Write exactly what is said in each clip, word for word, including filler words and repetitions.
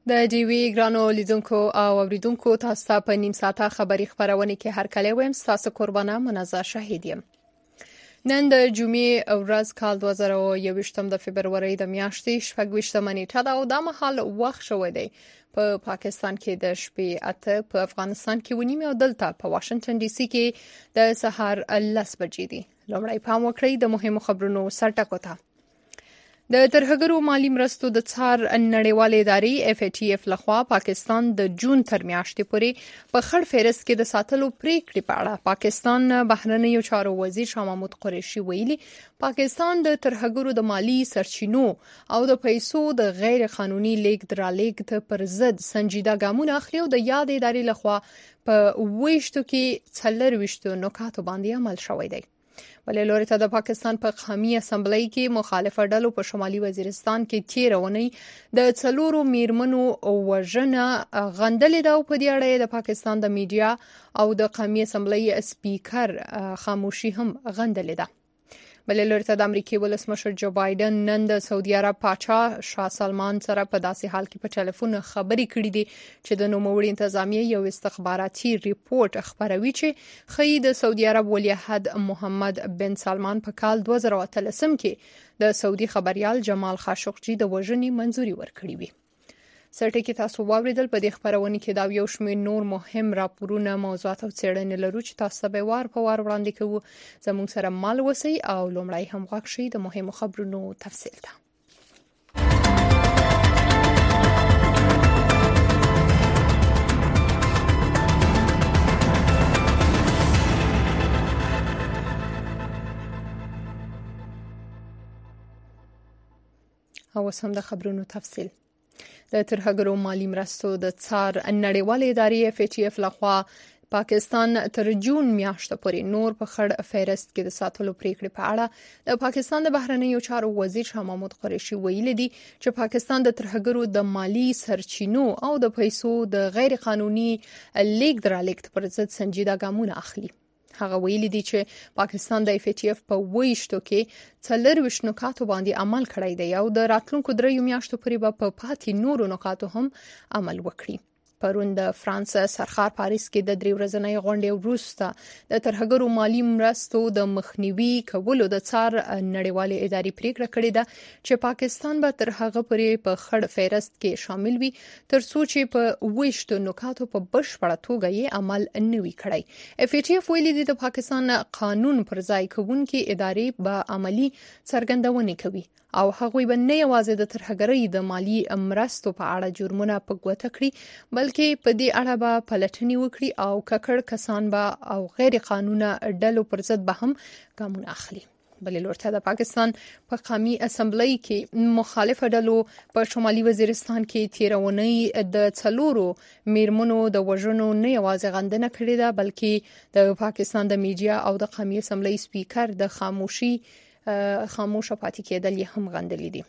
د ډیوی ګرانو لیدونکو او اوریدونکو تاسو ته په نیم ساعته خبری خبرونه کې هر کله ویم تاسو قربانه منازه شهید یم. نن د جمعې ورځ کال دوه زره او یوویشت د فبرवरी د میاشتې شپږ نیټه ده او د مهال وخت شوی دی په پا پاکستان کې د شپې اته، په افغانستان کې ونیم او دلته په واشنگټن ډي سي کې د سهار لس بجې دي. لومړی پام وکړئ د مهمو خبرونو سرټکو ته. د ترهګرو مالی مرستو د څار نړیوالې ادارې اف ای ټي اف لخوا پاکستان د جون تر میاشتې پورې په خړ فهرست کې د ساتلو پریکړې په اړه پاکستان بهرنیو چارو وزیر شاه محمود قریشي ویلي پاکستان د ترهګرو د مالی سرچینو او د پیسو د غیر قانوني لیږد رالېږد پر ضد سنجیده ګامونه اخلي او د یاد ادارې لخوا په ویشتو کې څلور ویشتو نکاتو باندې عمل شوی دی. بلې لوري ته د پاکستان په قومي اسمبلی کې مخالفه ډلو په شمالي وزیرستان کې تیر اونۍ د څلورو میرمنو وژنه غندلې ده او په دې اړه د پاکستان د میډیا او د قومي اسمبلی سپیکر خاموشي هم غندلې ده. بلې لوري ته د امریکای ولسمشر جو بایدن نن د سعودي عرب پاچا شاه سلمان سره په داسې حال کې په ټلیفون خبرې کړې دي چې د نوموړي انتظامیه یو استخباراتي ریپورت خبروي چې خی د سعودي عرب ولیعهد محمد بن سلمان په کال دوه زره اتلس کې د سعودي خبريال جمال خاشقجي د وژنې منځوري ورکړې وي. سرټکی تاسو واوریدل په دې خبرونه کې دا یو شمېر نور مهم راپورونه موضوعات او څېړنې لرو چې تاسو به وار په وار وړاندې کوو. زموږ سره مل وسی او لومړی هم غوښ شي د مهمو خبرونو تفصیل ته. او سم د خبرونو تفصیل. د ترهګرو مالی مرستو د څار نړیوالې ادارې اف ای ټي اف لخوا پاکستان تر جون میاشته پورې نور په خړ فهرست کې د ساتلو پریکړې په اړه د پاکستان د بهرنیو چارو وزیر شاه محمود قریشي ویلي دي چې پاکستان د ترهګرو د مالی سرچینو او د پیسو د غیر قانوني لیږد رالېږد پر ضد سنجیده ګامونه اخلي. هغه ویلي دي چې پاکستان د اف ای ټي اف په ویشتو کې څلور ویشت نکاتو باندې عمل کړی دی او د راتلونکو دریو میاشتو پورې به په پاتې نورو نکاتو هم عمل وکړي. پرون د فرانس سرخار پاریس کې د درې ورځنۍ غونډې وروسته د ترهګرو مالی مرستو د مخنیوي کولو د څار نړیوالې ادارې پریکړه کړې ده چې پاکستان به تر هغه پورې په خړ فهرست کې شامل وي تر څو چې په ویشتو نکاتو په بشپړه توګه یې عمل نه وي کړی. اف ای ټي اف ویلي دي د پاکستان قانون پر ځای کوونکې ادارې به عملی څرګندونه کوي او هغوی به نه یوازې د ترهګرۍ د مالی مرستو په اړه جرمونه په ګوته کړي بلکې په دې اړه به پلټنې وکړي او ککړ کسان به او غیر قانوني ډلو پر ضد به هم ګامونه اخلي. بلې لورته د پاکستان په قومي اسمبلی کې مخالفه ډلو په شمالي وزیرستان کې تیرونی د څلورو میرمنو د وژنو نه یوازې غندنه کړې ده بلکې د پاکستان د میډیا او د قومي اسمبلی سپیکر د خاموشي خاموشه پاتې کېدل یې هم غندلې دي.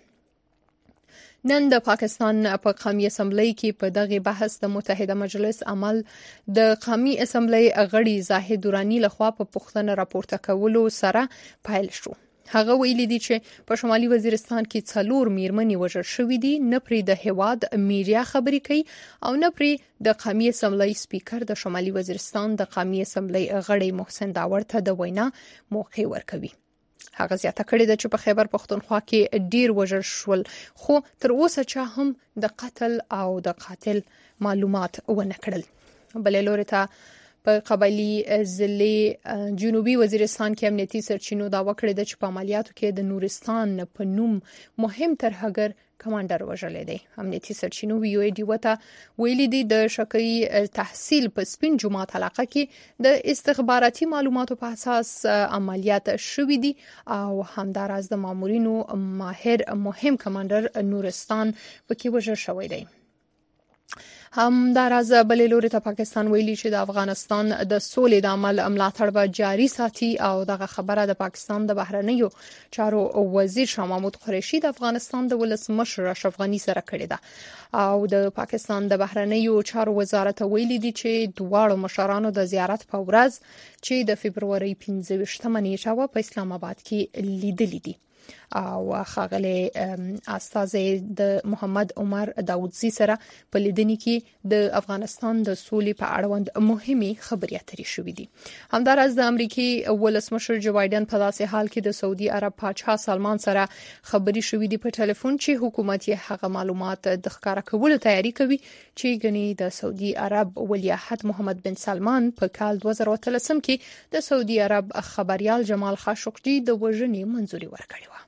نن د پاکستان په قومي اسمبلی کې په دغه بحث د متحده مجلس عمل د قومي اسمبلی غړي زاهد دورانی لخوا په پوښتنه راپورته کولو سره پایل شو. هغه ویلي دي چې په شمالي وزیرستان کې څلور میرمنې وژل شوې دي، نه پرې د هواد میډیا خبرې کوي او نه پرې د قومي اسمبلی سپیکر د شمالي وزیرستان د قومي اسمبلی غړي محسن داور ته د وینا موقع ورکوي. هغه زیاته کړې ده چې په خیبر پښتونخوا کې ډیر وژل شول خو تر اوسه چا هم د قتل او د قاتل معلومات ونه کړل. بلې لوري ته په قبایلی ضلع جنوبي وزیرستان کې امنیتي سرچینو داوا کړې ده چې په عملیاتو کې د نورستان په نوم مهم ترهګر کمانډر وژل دی. امنیتي سرچینو ویو ای ډي وته ویلي دي د شکی تحصیل په سپین جومات علاقه کې د استخباراتي معلوماتو په اساس عملیات شوې دي او همداراز د مامورینو ماهر مهم کمانډر نورستان پکې وژل شوی دی. همداراز بلې لوري ته پاکستان ویلي چې د افغانستان د سولې د عمل ملاتړ به جاري ساتي او دغه خبره د پاکستان د بهرنیو چارو وزیر شاه محمود قریشي د افغانستان د ولسمشر اشرف غني سره کړې ده او د پاکستان د بهرنیو چارو وزارت ویلي دي چې دواړو مشرانو د زیارت په ورځ چې د فبرवरी پنځه ویشتمه نیټه په اسلام آباد کې لیدلې دي او ښاغلي استاذ د محمد عمر داودزی سره په لیدنې کې د افغانستان د سولې په اړوند مهمه خبرې اترې شوې دي. همدارس د امریکای ولسمشر جو بایدن په داسې حال کې د سعودي عرب پاچا سلمان سره خبرې شوې دي په ټلیفون چې حکومت یې هغه معلومات د ښکارا کولو تیاری کوي چې غني د سعودي عرب ولیعهد محمد بن سلمان په کال دوه زره اتلس کې د سعودي عرب خبريال جمال خاشقجي د وژنې منځوري ورکړې و.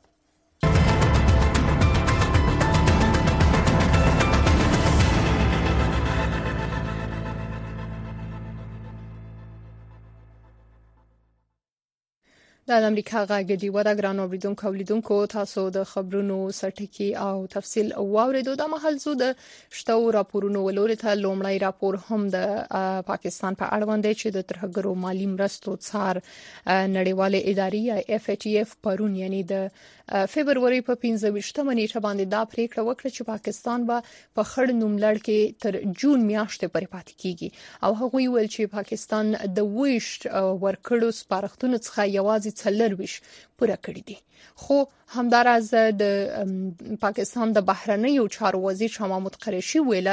د امریکا غږ دی ودا ګران اوریدونکو اولیدونکو تاسو د خبرونو سرټکی او تفصیل واوریدو. د محلزو د شتو راپورونو ولوري ته لومړی راپور هم د پاکستان په اړوند دی چې د ترهګرو مالی مرستو څار نړیواله ادارې اف ای ټی اف پرون یعنی د فبرवरी په پنځه ویشتمه نیټه باندې دا پریکړه وکړه چې پاکستان به په خړ نوملړ کې تر جون میاشتې پورې پاتې کیږي او هغه ویل چې پاکستان د ویش ورکړو سپارښتنو څخه یوازې څلرويش پوره کړی دي. خو همدارز د پاکستان د بهرنیو چارو وزیر شاه محمود قریشي ویل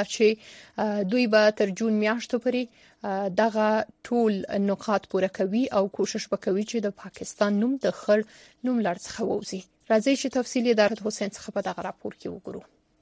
چې دوی به تر جون میاشتې پورې دغه ټول نقاط پوره کوي او کوشش وکوي چې د پاکستان نوم د خړ نوملړ څخه ووځي. راځي چې تفصیلی د حسین څخه په دغه راپور کې وګورو.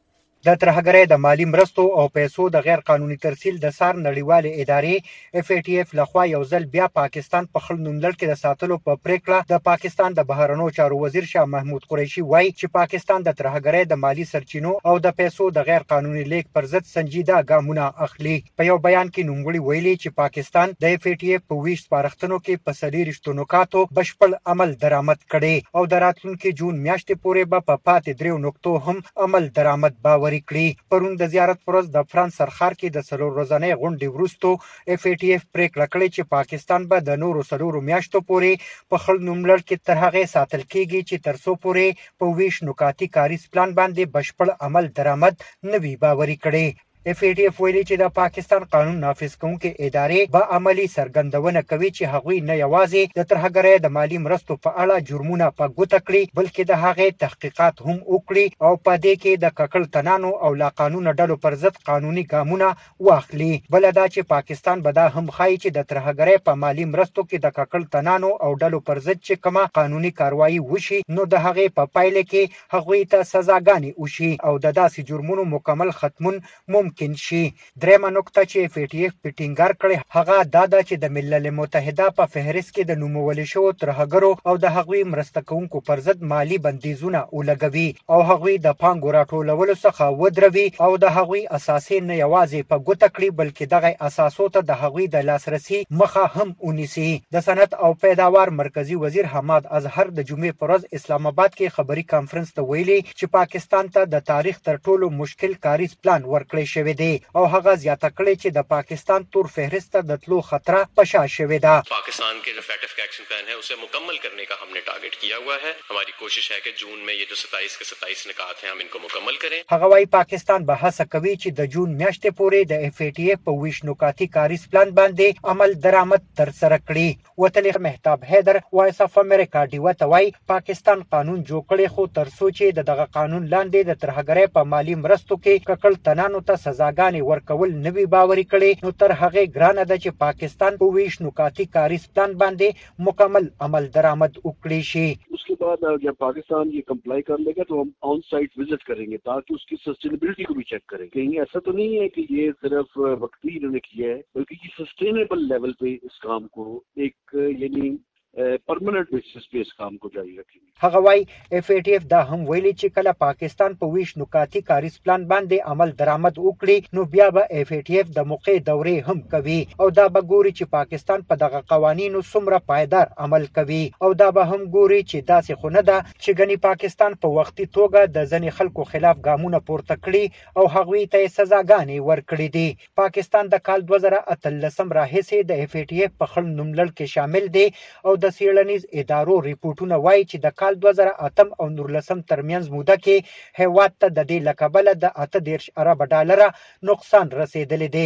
د ترهګرۍ د مالی مرستو او پیسو د غیر قانوني ترسیل د سار نړیواله ادارې اف ای ټی اف لخوا یو ځل بیا پاکستان په خړ نوملړ کې د ساتلو په پریکړه د پاکستان د بهرنیو چارو وزیر شاه محمود قریشي وایي چې پاکستان د ترهګرۍ د مالی سرچینو او د پیسو د غیر قانوني لیک پر ضد سنجیده ګامونه اخلي. په یو بیان کې نوموړي ویلي چې پاکستان د اف ای ټی اف په ویش سپارښتنو کې په سلیریشتو نکاتو بشپړ عمل درآمد کړي او د راتلونکي جون میاشتې پورې به په پاتې دریو نقطو هم عمل درآمد باور کړي. پرون د زیارت پروز د فرانس سرخار کې د څلور ورځې غونډې وروسته اف ای ټی اف پریکړه کړې چې پاکستان به د نورو څلورو میاشتو پورې په خړ نوملړ کې تر هغه ساتل کېږي چې تر څو پورې په ویش نکاتی کاریز پلان باندې بشپړ عمل درآمد نوي باوري کړي. اف ای ټی اف ویلي چې د پاکستان قانون نافذ کوونکې ادارې به عملی سرګندونه کوي چې هغوی نه یوازې د ترهګرۍ د مالی مرستو په اړه جرمونه په ګوته کړي بلکې د هغې تحقیقات هم وکړي او په دې کې د ککړ تنانو او لا قانون ډلو پر ضد قانوني ګامونه واخلي. بل دا چې پاکستان به دا هم ښایي چې د ترهګرۍ په مالی مرستو کې د ککړ تنانو او ډلو پر ضد چې کومه قانوني کاروایی وشي نو د هغې په پایله کې هغوی ته سزاګانې وشي او د داسې جرمونو مکمل ختمون ممکن ممکن شي. درېمه نقطه چې اف ای ټی اف په ټینګار کړې هغه دا ده چې د ملل متحده په فهرست کې د نومول شوو ترهګرو او د هغوی مرسته کوونکو پر ضد مالی بندیزونه ولګوي او هغوی د پانګو راټولولو څخه ودروي او د هغوی اساسي نه یوازې په ګوته کړي بلکې دغه اساسو ته د هغوی د لاسرسي مخه هم ونیسي. د صنعت او پیداوار مرکزی وزیر حماد اظهر د جمعې پر ورځ اسلام آباد کې خبري کانفرنس ته ویلي چې پاکستان ته د تاریخ تر ټولو مشکل کاریز پلان ورکړی شوی دی او هغه زیاته کړی چې د پاکستان تور فهرست د تلو خطر په شا شوی ده. पाकिस्तान के जो फैक्ट ऑफ एक्शन प्लान है उसे मुकम्मल करने का हमने टारगेट किया हुआ है. हमारी कोशिश है कि जून में ये जो सत्ताईस के सत्ताईस निकात हैं हम इनको मुकम्मल करें. هغه وايي پاکستان به هڅه کوي چې د جون میاشتې پورې د اف ای ټی اف په ویش نکاتی کاریز پلان باندې عمل درآمد تر سره کړي. وتلی مهتاب حیدر وایس اف امریکا دی وته وايي پاکستان قانون جوړ کړي خو تر څو چې دغه قانون لاندې د ترهګرۍ په مالی مرستو کې ککړ تنانو ته سزاګانې ورکول نوي باوري کړي نو تر هغه ګرانه ده چې پاکستان په ویش نکاتی کاریز پلان باندې مکمل عمل درآمد وکړي شي. उसके बाद जब पाकिस्तान ये कंप्लाई कर लेगा तो हम ऑन साइट विजिट करेंगे ताकि उसकी सस्टेनेबिलिटी को भी चेक करें. कहीं ऐसा तो नहीं है कि ये सिर्फ वक्ती इन्होंने किया है बल्कि ये सस्टेनेबल लेवल पे इस काम को एक यानी परमनेंट बेसिस पे इस काम को जारी रखेंगे. هغه وايي اف ای ټی اف دا هم ویلي چې کله پاکستان په ویش نکاتی کاریز پلان باندې عمل درآمد وکړي نو بیا به اف ای ټی اف د موقع دورې هم کوي او دا به ګوري چې پاکستان په دغه قوانینو څومره پایدار عمل کوي او دا به هم ګوري چې داسې خو نه ده چې ګنې پاکستان په وختي توګه د ځینې خلکو خلاف ګامونه پورته کړي او هغوی ته یې سزاګانې ورکړي دي. پاکستان د کال دوه زره اتلسم راهیسې د اف ای ټی اف په خړ نوملړ کې شامل دی او د سیړنیز ادارو ریپورتونه وایي چې د کال دوه زره اتم او نورلسم ترمنځ موده کې هیواد ته د دې له کبله د اته دېرش ارب ډالره نقصان رسیدلی دی.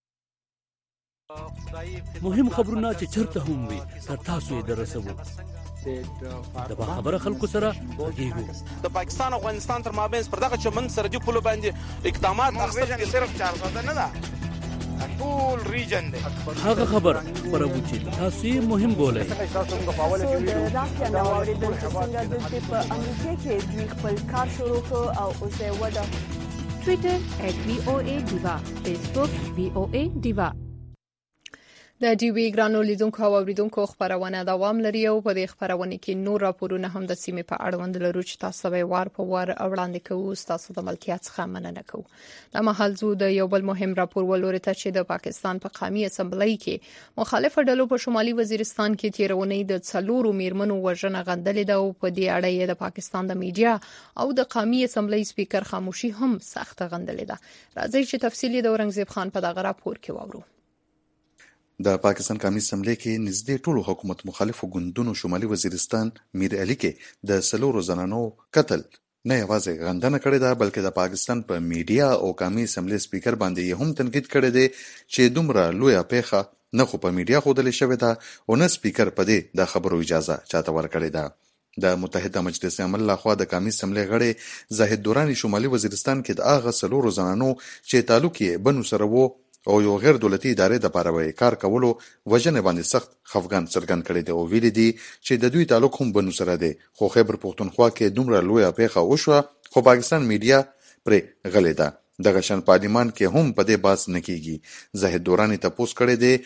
مهم خبرونه چې چرته هم وي تر تاسو یې درسوو. د باخبره خلکو سره غږیږو. د پاکستان او افغانستان تر مابین پر دغه چمن سرحدي پولو باندې اقدامات اخیستل صرف چار ساده نه ده، ټول ریجن دی. هغه خبر خبرو چې تاسو یې مهم بولئ. د رافیا نو اوریدل چې څنګه د په امریکا کې دوی خپل کار شروع کړ او اوس یې ودا ټوئیټر ایٹ وی او ای دیوا، فیسبوک وی او ای دیوا. د ډي وی ګرانو لیدونکو او اوریدونکو خبرونه دوام لري او په دې خبرونه کې نور راپورونه هم د سیمې په اړوند لرو چې تاسو به وار په وار وړاندې کوو. تاسو د ملکیت څخه مننه کوو. د مهال زو د یو بل مهم راپور ولوري ته چې د پاکستان په قومي اسمبلی کې مخالف ډلو په شمالي وزیرستان کې تیرونې د څلورو میرمنو وژنه غندلې ده او په دې اړه د پاکستان د میډیا او د قومي اسمبلی سپیکر خاموشي هم سخت غندلې ده. راځي چې تفصیلی د اورنګزیب خان په دغه راپور کې واورو. د پاکستان قومي اسمبلی کې نږدې ټولو حکومت مخالفو ګوندونو شمالي وزیرستان میر علي کې د سلورو زنانو قتل نه یوازې غندنه کړې ده بلکې د پاکستان په میډیا او قومي اسمبلی سپیکر باندې هم تنقید کړی دی چې دومره لویه پیښه نه خو په میډیا ښودل شوې ده او نه سپیکر په دې د خبرو اجازه چاته ورکړې ده. د متحده مجلس عمل لخوا د قومي اسمبلی غړي زاهد دورانی شمالي وزیرستان کې د هغه سلورو زنانو چې تعلق یې بنو سره وو او یو غیر دولتي ادارې د پاره کار کولو وجنه باندې سخت خفګان څرګند کړی دی او ویل دي چې د دوی تعلق هم بنو سره دی خو خیبر پختونخوا کې دومره لویه پیښه وشوه خو پاکستان میډیا پرې غلې ده. دغه شان پارلیمان کې هم په دې باس نه کیږي. زاهد دورانی تپوس کړی دی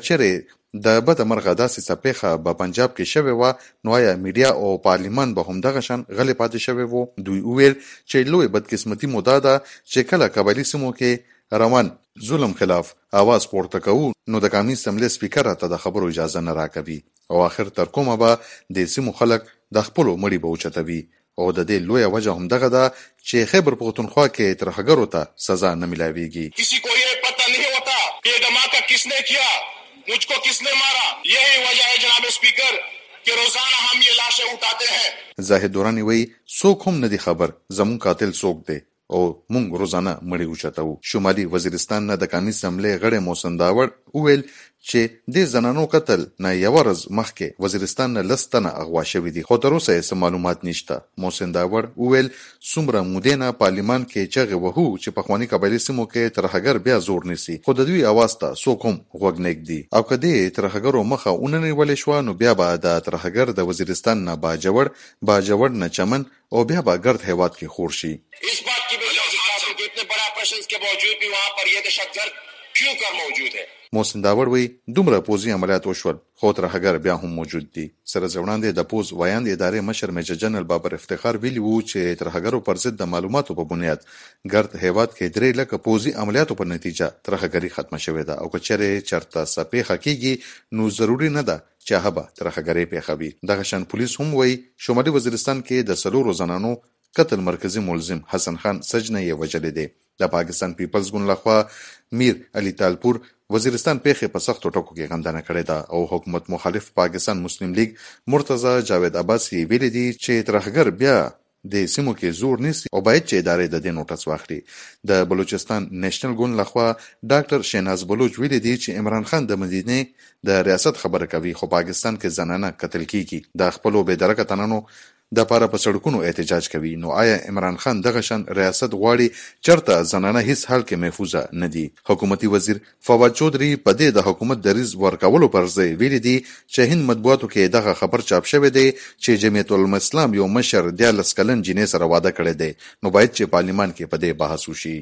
کچره د بد مرغه داسې سپېخه په پنجاب کې شوی و نو یا میډیا او پارلیمان به هم دغه شان غلې پاتې شوی وو. دوی ویل چې لوی بدقسمتي موده ده چې کله قبایلی سیمو کې روان ظلم خلاف आवाज پورته کوو نو د قومي اسمبلی سپیکر ته د خبرو اجازه نه راکوي او اخر تر کومه به د سیمو خلک د خپل مړي به اوچتوي او د دې لویه وجه هم دغه ده چې خیبر پختونخوا کې ترهګرو ته سزا نه ملاويږي. کسی کو یہ پتہ نہیں ہوتا کہ دھماکہ کس نے کیا، مجھ کو کس نے مارا. یہی وجہ ہے جناب اسپیکر کہ روزانہ ہم یہ لاشیں اٹھاتے ہیں. زاهد دورانی وی څوک هم نه دي خبر زمون قاتل څوک دی او مونږ روزانه مړی اوچتو. شمالي وزیرستان نه د قومي اسمبلی غړي محسن داور وویل چې د زنانو قتل نه یو ورځ مخکې وزیرستان نه لستنه اغوا شوې دي خو تر اوسه هیڅ معلومات نشته. محسن داور وویل څومره مودې نه پارلیمان کې چغې وهو چې په خواني قبایلي سیمو کې ترهګر بیا زور نیسي خو د دوی اواز ته څوک هم غوږ نه ږدي او که دې ترهګرو مخه ونه نیولې شوه نو بیا به د ترهګر د وزیرستان نه باجوړ باجوړ نه چمن او بیا به ګرد هیواد کې خور شي. اس بات کی وجہ سے اتنے بڑا آپریشن کے باوجود بھی وہاں پر یہ دہشتگرد کیوں کر موجود ہے. محسن داور وی دومره پوزي عملیات وشول خو ترهګر بیا هم موجود دي. سره ځوړاندې د پوز وایاند ادارې مشر میجر جنرال بابر افتخار ویلی وو چې ترهګرو پر ضد د معلوماتو په بنیاد ګرد هیواد کې درې لکه پوزي عملیاتو په نتیجه ترهګری ختمه شوې ده او کچره چرته سپېخه کیږي نو ضروری نه ده چې هغه ترهګری پیښوي. دغه شان پولیس هم وی شمالي وزیرستان کې د سلورو زنانو قتل مرکزی ملزم حسن خان سجنه یې وجلې دی. د پاکستان پیپلز ګوند لخوا میر علي تالپور وزیرستان پیښې په سختو ټکو کې غندنه کړې ده او حکومت مخالف پاکستان مسلم لیگ مرتضی جاوید عباسی ویلي دي چې ترهګر بیا د سیمو کې زور نیسي او باید چې ادارې د دې نوټس واخلي. د بلوچستان نېشنل ګوند لخوا ډاکټر شیناز بلوچ ویلي دي چې عمران خان د مدینې د ریاست خبره کوي خو پاکستان کې زنانه قتل کیږي. د خپلو بې درکه تنانو د پاره په سړکونو احتجاج کوي نو آیا عمران خان دغه شان ریاست غواړي چرته زنانه هیڅ حال کې محفوظه نه دي. حکومتي وزیر فواد چودري په دې د حکومت د ریز ورکولو پر ځای ویلي دي چې هند مطبوعاتو کې دغه خبر چاپ شوی دی چې جمعیت العلماء اسلام یو مشر دیارلس کلن جنې سره واده کړی دی نو باید چې پارلیمان کې په دې بحث وشي.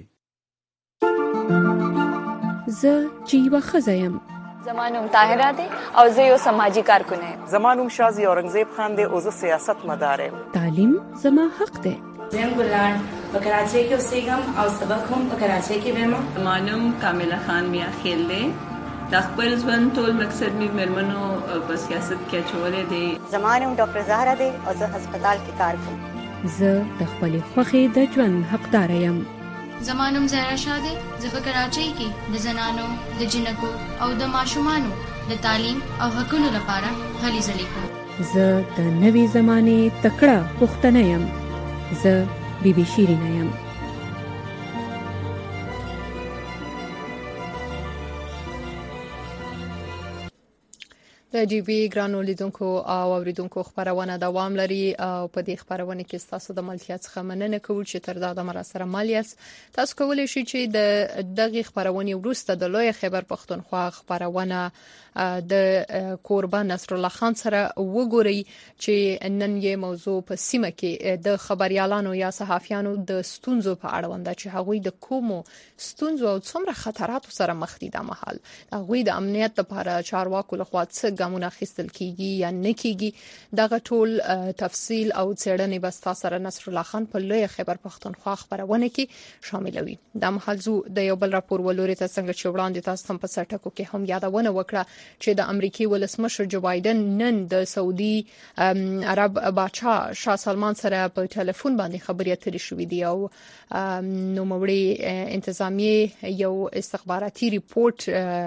زه چې یوه ښځه یم زمانوم طاهره دی او زه یو سماجی کارکن یم. زمانوم شازی اورنګزیب خان دی او زه سیاست مدار یم. تعلیم زما حق دی. زم ګلان په کراچۍ کې اوسېږم او سبق هم په کراچۍ کې وایم. زمانوم کامله خان میا خیل دی. د خپل ژوند ټول مقصد مې مېرمنو په سیاست کې اچولی دی. زمانوم ډاکټر زهره دی او زه هسپتال کې کار کوم. زه د خپلې خوښې د ژوند حقدار یم. زمانوم زهرا شاه دی. زه په کراچۍ کې د زنانو د جنکو او د ماشومانو د تعلیم او حقونو لپاره هلې ځلې کوم. زه د نوې زمانې تکړه پښتنه یم. زه بی بی شیرینه یم. د ډي بي ګرانو لیدونکو او اوریدونکو خبرونه دوام لري او په دې خبرونه کې تاسو د ملکیت څخه مننه کوم چې تر دا د مرسته مالیاس تاسو کولای شئ چې د دغه خبرونه وروسته د لوی خیبر پښتونخوا خبرونه د قربان نصر الله خان سره وګورئ چې نن یې موضوع په سیمه کې د خبريالانو یا صحافیانو د ستونزو په اړه ونده چې هغوی د کومو ستونزو او څومره خطراتو سره مخ دي د محل هغوی د امنیت لپاره چارواکو لخوا څه ګامونه اخیستل کیږي یا نه کیږي دغه ټول تفصیل او څېړنې بس تاسو سره نصر الله خان په لوی خیبر پښتونخوا خبرونه کې شاملوي د محلزو د یو بل راپور ولوري ته څنګه چې وړاندې تاسو هم په سرټکو کې هم یادونه وکړه چې د امریکای ولسمشر جو بایدن نن د سعودي عرب بادشاه شاه سلمان سره په ټلیفون باندې خبرې اترې شوې دي او نو موري انتظامیه یو استخباراتي ریپورت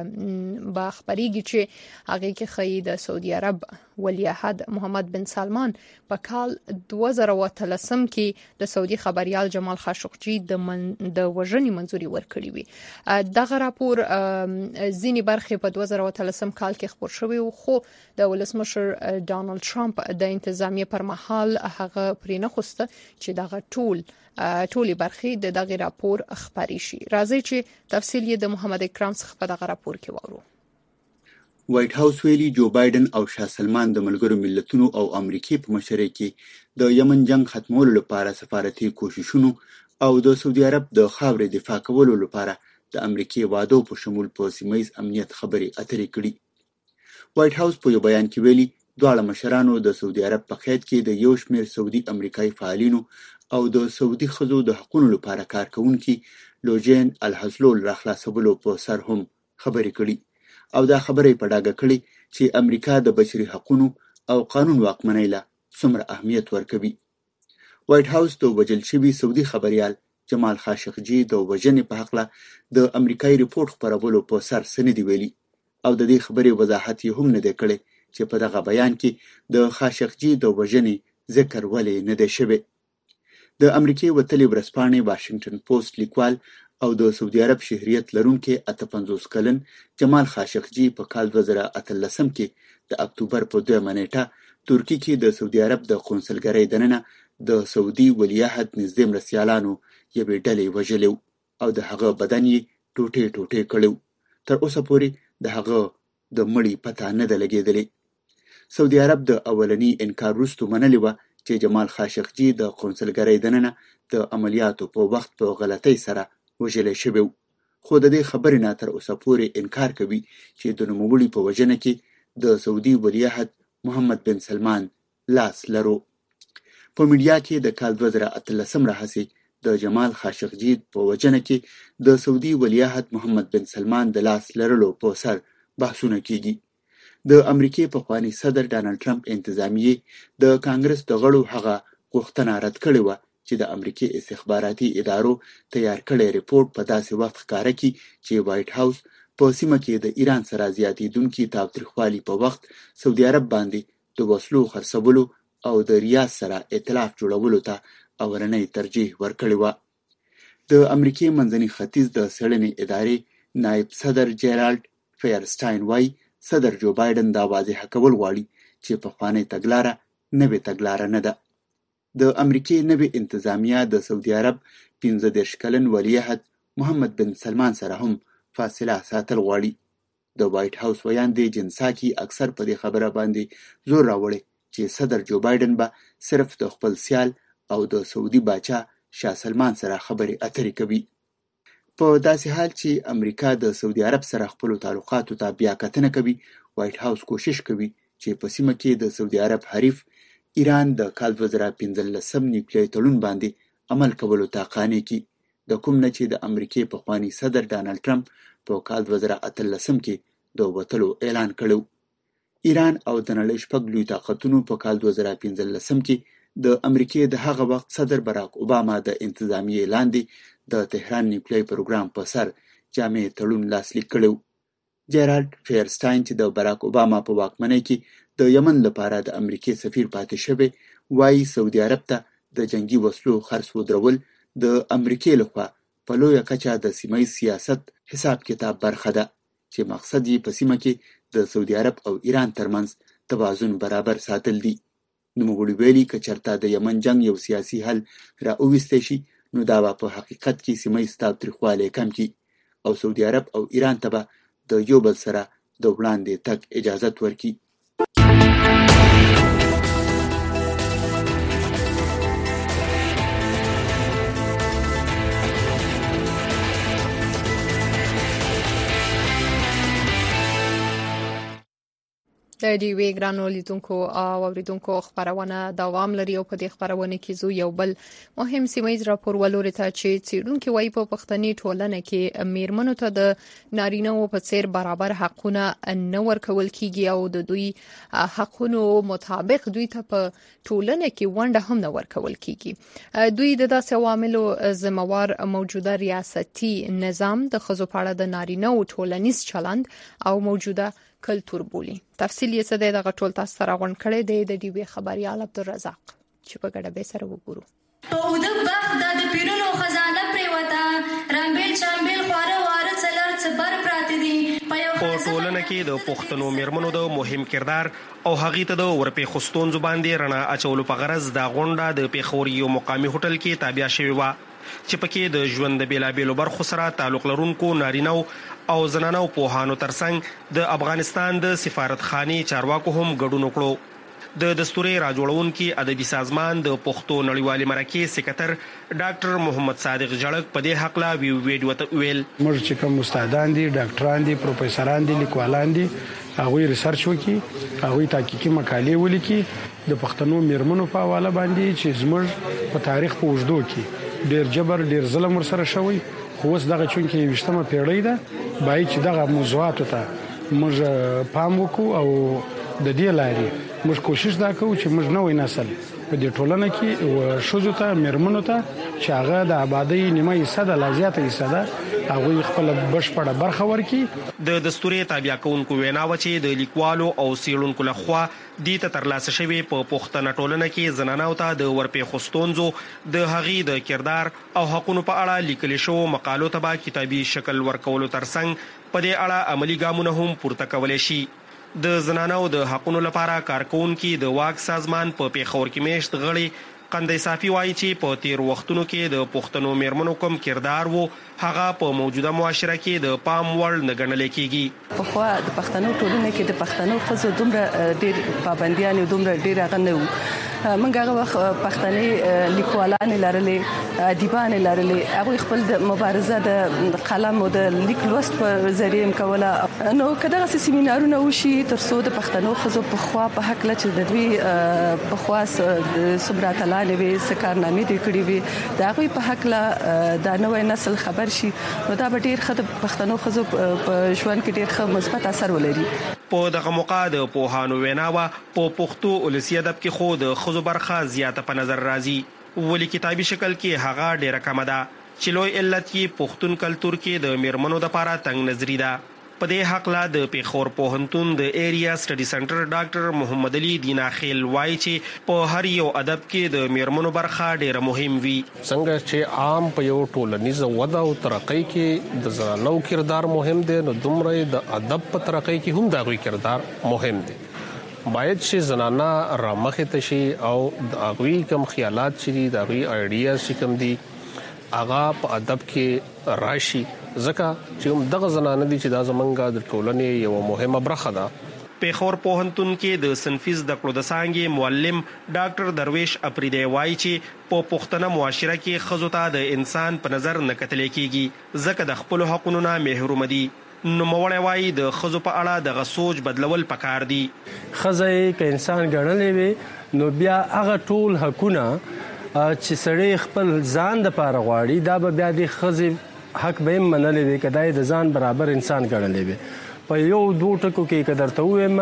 با خبريږي چې هغه کې خی د سعودي عرب ولی عهد محمد بن سلمان په کال دوه زره او اتلسم کې د سعودي خبريال جمال خاشقجي د من د وژنې منځوري ورکړي وي دغه راپور ځینی برخه په دوه زره او اتلسم کال کې خبر شوی خو د ولسمشر ډانلډ ټرمپ د انتظامیه پر مهال هغه پرې نه خوسته چې دغه ټول ټولي برخه د دغه راپور خبري شي راځي چې تفصیل یې د محمد اکرام څخه په دغه راپور کې وورو وایټ هاوس ویلي جو بایدن او شاه سلمان د ملګرو ملتونو او امریکای په مشرۍ کې د یمن جنگ ختمولو لپاره سفارتي کوششونو او د سعودي عرب د خاورې دفاع کولو لپاره د امریکای وعدو په شمول په سیمه‌ییز امنیت خبرې اترې کړي وایټ هاوس په یو بیان کې ویلي دواړه مشرانو د سعودي عرب په قید کې د یو شمېر سعودي امریکایي فعالینو او د سعودي ښځو د حقوقو لپاره کار کوونکي لوجین الحزلول راخلاصولو په سر هم خبرې کړي او دا خبره په ډاګه کړي چې امریکا د بشري حقوقو او قانون واکمنۍ له څومره اهمیت ورکوي وایټ هاوس د وژل شوي سعودي خبريال جمال خاشقجي د وژنې په حق له د امریکایي ریپورت خپرولو په سر څه دی ویلي او د دې خبرې وضاحت یې هم نه دی کړی چې په دغه بیان کې د خاشقجي د وژنې ذکر ولې نه دی شوی د امریکای وتلي ورځپاڼې واشنگټن پوسټ لیکوال او د سعودي عرب شهریت لرونکي اته پنځوس کلن جمال خاشقجي په کال دوه زره اتلسم کې د اکتوبر په دویمه نیټه ترکی کې د سعودي عرب د قونسلګرۍ دننه د سعودي ولیعهد نږدې مرستیالانو یوې ډلې وژلي او د هغه بدن یې ټوټې ټوټې کړی تر اوسه پورې د هغه د مړي پته نه ده لګېدلې سعودي عرب د اولني انکار وروسته منلې وه چې جمال خاشقجي د قونسلګرۍ دننه د عملیاتو په وخت په غلطۍ سره وژلی شوی خو د دې خبرې نه تر اوسه پورې انکار کوي چې د نوموړي په وژنه کې د سعودي ولیعهد محمد بن سلمان لاس لرو په میډیا کې د کال دوه زره اتلسم راهیسې د جمال خاشقجي په وژنه کې د سعودي ولیعهد محمد بن سلمان د لاس لرلو په سر بحثونه کیږي د امریکای پخوانی صدر ډانلډ ټرمپ انتظامیه د کانګرس د غړو هغه غوښتنه رد کړې وه چې د امریکای استخباراتي ادارو تیار کړی ریپورت په داسې وخت ښکاره کړي چې وایټ هاوس په سیمه کې د ایران سره زیاتېدونکي تاوتریخوالي په وخت سعودي عرب باندې د وسلو خرڅولو او د ریاض سره ائتلاف جوړولو ته اولنۍ ترجیح ورکړې وه د امریکای منځني ختیځ د څېړنې ادارې نایب صدر جیرالډ فیرسټاین وایي صدر جو بایدن دا واضح کول غواړي چې پخوانۍ تګلاره نوې تګلاره نه ده د امریکای نوې انتظامیه د سعودي عرب پنځه دېرش کلن ولیعهد محمد بن سلمان سره هم فاصله ساتل غواړي د وایټ هاوس ویان دی جنساکي اکثر په دې خبره باندې زور راوړي چې صدر جو بایدن به صرف د خپل سیال او د سعودي باچا شاه سلمان سره خبرې اترې کوي په داسې حال چې امریکا د سعودي عرب سره خپل تعلقاتو ته بیا کتنه کوي وایټ هاوس کوشش کوي چې په سیمه کې د سعودي عرب حریف ایران د کال دوه زره پنځلسم نیوکلیري تړون باندې عمل کولو ته قانع کړي د کوم نه چې د امریکای پخوانی صدر ډانلډ ټرمپ په کال دوه زره اتلسم کې د وتلو اعلان کړو ایران او د نړۍ شپږ لوی طاقتونو په کال دوه زره پنځلسم کې د امریکای د هغه وخت صدر باراک اوباما د انتظامیې لاندې د تهران نیوکلیري پروګرام په سر جامع تړون لاسلیک کړو جیرالډ فیرسټاین چې د باراک اوباما په واکمنۍ کې د یمن لپاره د امریکای سفیر پاتې شوی وایي سعودي عرب ته د جنگي وسلو خرڅ ودرول د امریکای لخوا په لویه کچه د سیمه‌ییز سیاست حساب کتاب برخه ده چې مقصد یې په سیمه کې د سعودي عرب او ایران ترمنځ توازن برابر ساتل دي. نوموړي ویلي که چېرته د یمن جنګ یو سیاسي حل راوویستی شي نو دا به په حقیقت کې سیمه ییز تاوتریخوالی کم کړي او سعودي عرب او ایران ته به د یو بل سره د وړاندې تګ اجازت ورکړي. د ډیوی ګرانو لیدونکو او اوریدونکو خبرونه دوام لري او په دې خبرونه کې زو یو بل مهم سیمایي راپور ولوري ته چې څېړونکو وايي په پښتني ټولنه کې میرمنو ته د نارینه او په څیر برابر حقونه نه ورکول کیږي او د دوی حقونو مطابق دوی ته په ټولنه کې ونډه هم نه ورکول کیږي. دوی د داسې عواملو ذمہوار موجوده ریاستي نظام د خزو پاړه د نارینه او ټولنیز چلند او موجوده کلتور بولی. تفصیل یې څه دی دغه ټول تاسو سره غونډ کړی دی د ډیوی خبريال عبدالرزاق چې په ګډه به سره وګورو. او د بغد د پیرونو خزانه پریوتا رامبل چامبل خواره واره څلر څبر پراته دي په ټولنه کې د پښتنو میرمنو د مهم کردار او هغې ته د ورپې خستون زبان دی رڼا اچولو په غرض د غونډه د پیښور یو مقامي هوټل کې تابع شوی و چې پکې د ژوند د بیلابیلو برخو سره تعلق لرونکو نارینه او زنانو پوهانو ترڅنګ د افغانستان د سفارتخانې چارواکو هم ګډون وکړو. د دستوري راجوړونکو ادبي سازمان د پښتو نړیوالې مرکې سکرټر ډاکټر محمد صادق جړک په دې حق لا ویډیو ته ویل موږ چې کوم استادان دي ډاکټران دي پروفیسوران دي لیکوالان دي هغه ریسرچ وکي هغه تحقیقي مقالې ولیکي د پښتنو میرمنو په حواله باندې چې زموږ په تاریخ په وجدو کې ډیر جبر ډیر ظلم ورسره شوی خو اوس دغه چونکې وشتمه پیړۍ ده باید چې دغه موضوعاتو ته موږ پام وکړو او د دې لارې موږ کوشش دا کوو چې موږ نوې نسل په دې ټولنه کې او شوزو ته میرمنو ته چې هغه د آبادی نیمه حصہ د لازیاته حصہ ده هغه خپل بشپړه برخه ورکړي. د دستوري تابع کونکو ویناو چې د لیکوالو او سیړونکو لخوا د ته ترلاسه شوی په پښتنه ټولنه کې زنانو ته د ورپې خستونزو د هغې د کردار او حقوقو په اړه لیکل شو مقالو ته به کتابي شکل ورکولو ترڅنګ په دې اړه عملی ګامونه هم پورته کولای شي. د زنانو د حقوقو لپاره کارکونکو د واک سازمان په پیښور کې میشت غړي قندې صافي وایي چې په تیر وختونو کې د پښتنو میرمنو کوم کردار وو هغه په موجوده معاشره کې د پام وړ نه ګڼل کېږي. په خو د پښتنو ټولنه کې د پښتنو خزو دومره ډېر پابندیان دومره ډېر غنه وو. موږ هغه وخت پښتني لیکوالان لرلې ادیبان لرلې هغه خپل د مبارزه د قلم او د لیک لوست په ذریعہ کوله نو کله چې سیمینارونه وشي ترڅو د پښتنو خزو په خوا په حق لچ د دوی په خوا صبرات لاله وي سکارنامې د کړي وي دا غوي په حق لا د نوې نسل خبر شي نو دا به ډیر خد پښتنو خزو په ژوند کې ډیر ښه مثبت اثر ولري. په دغه موقع د پوهانو ویناوه په پښتو ولسی ادب کې خو د خزو برخه زیاته په نظر راځي ولی کتابي شکل کې هغه ډیره کم ده چې لوی علت یې پښتون کلچر کې د میرمنو د لپاره تنگ نظری ده. په دې حق لا د پیښور پوهنتون د ایریا سټډي سنټر ډاکټر محمد علي دیناخیل وایي چې په هر یو ادب کې د میرمنو برخه ډیره مهم وي. څنګه چې عام په یو ټولنیز وده او ترقۍ کې د زنانو کردار مهم دی نو دومره د ادب په ترقۍ کې هم د هغوی کردار مهم دی. باید چې زنانه رامخې ته شي او د هغوی کوم خیالات چې دي د هغوی آیډیاز چې کوم دي هغه په ادب کې راشي ځکه چې دغه زنانه دي چې دا زمونږ د ټولنې یو مهمه برخه ده. پیښور پوهنتون کې د صنفي زده کړو د څانګې معلم ډاکټر درویش اپریدی وایي چې په پښتنه معاشره کې ښځو ته د انسان په نظر نه کتل کېږي ځکه د خپلو حقونو نه محروم دي. نو موړی وایي د ښځو په اړه دغه سوچ بدلول پکار دي. ښځه یې که انسان ګڼلې وي نو بیا هغه ټول حقونه چې سړی خپل ځان دپاره غواړي دا به بیا د ښځې حق به یې منلی وي که دا یې د ځان برابر انسان ګڼلی وي. په یو دوه ټکو کې که درته ووایم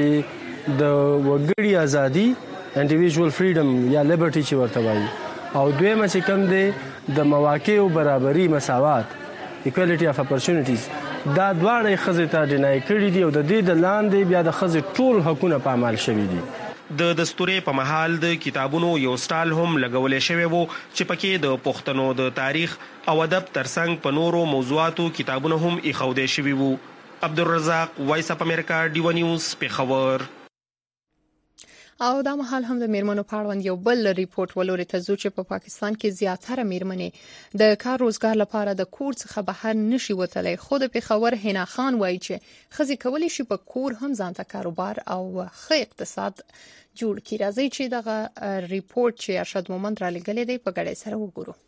چې د وګړي ازادي انډیویژوال فریډم یا لیبرټي چې ورته وایي او دویمه چې کوم دی د مواقعو برابري مساوات ایکوالټي اف اپورچونټیز دا دواړه یې ښځې ته ډینای کړي دي او د دې د لاندې بیا د ښځې ټول حقونه په عمل شوي دي. د دستوري په محل د کتابونو یو سټال هم لګولې شوی وو چې پکې د پښتنو د تاریخ او ادب ترڅنګ په نورو موضوعاتو کتابونه هم ایښودل شوي وو. عبدالرزاق وایس اپ امریکا ډیو نیوز پیښور. او دا مهال هم د میرمنو په اړوند یو بل ریپورت ولوري ته ځو چې په پا پاکستان کې زیاتره میرمنې د کار روزګار لپاره د کور څخه بهر نشي وتلی. خو د پیښور حنا خان وایي چې ښځې کولی شي په کور هم ځان ته کاروبار او ښه اقتصاد جوړ کړي. راځي چې دغه ریپورت چې ارشد مومند را لګلې دی په ګډه سره وګورو.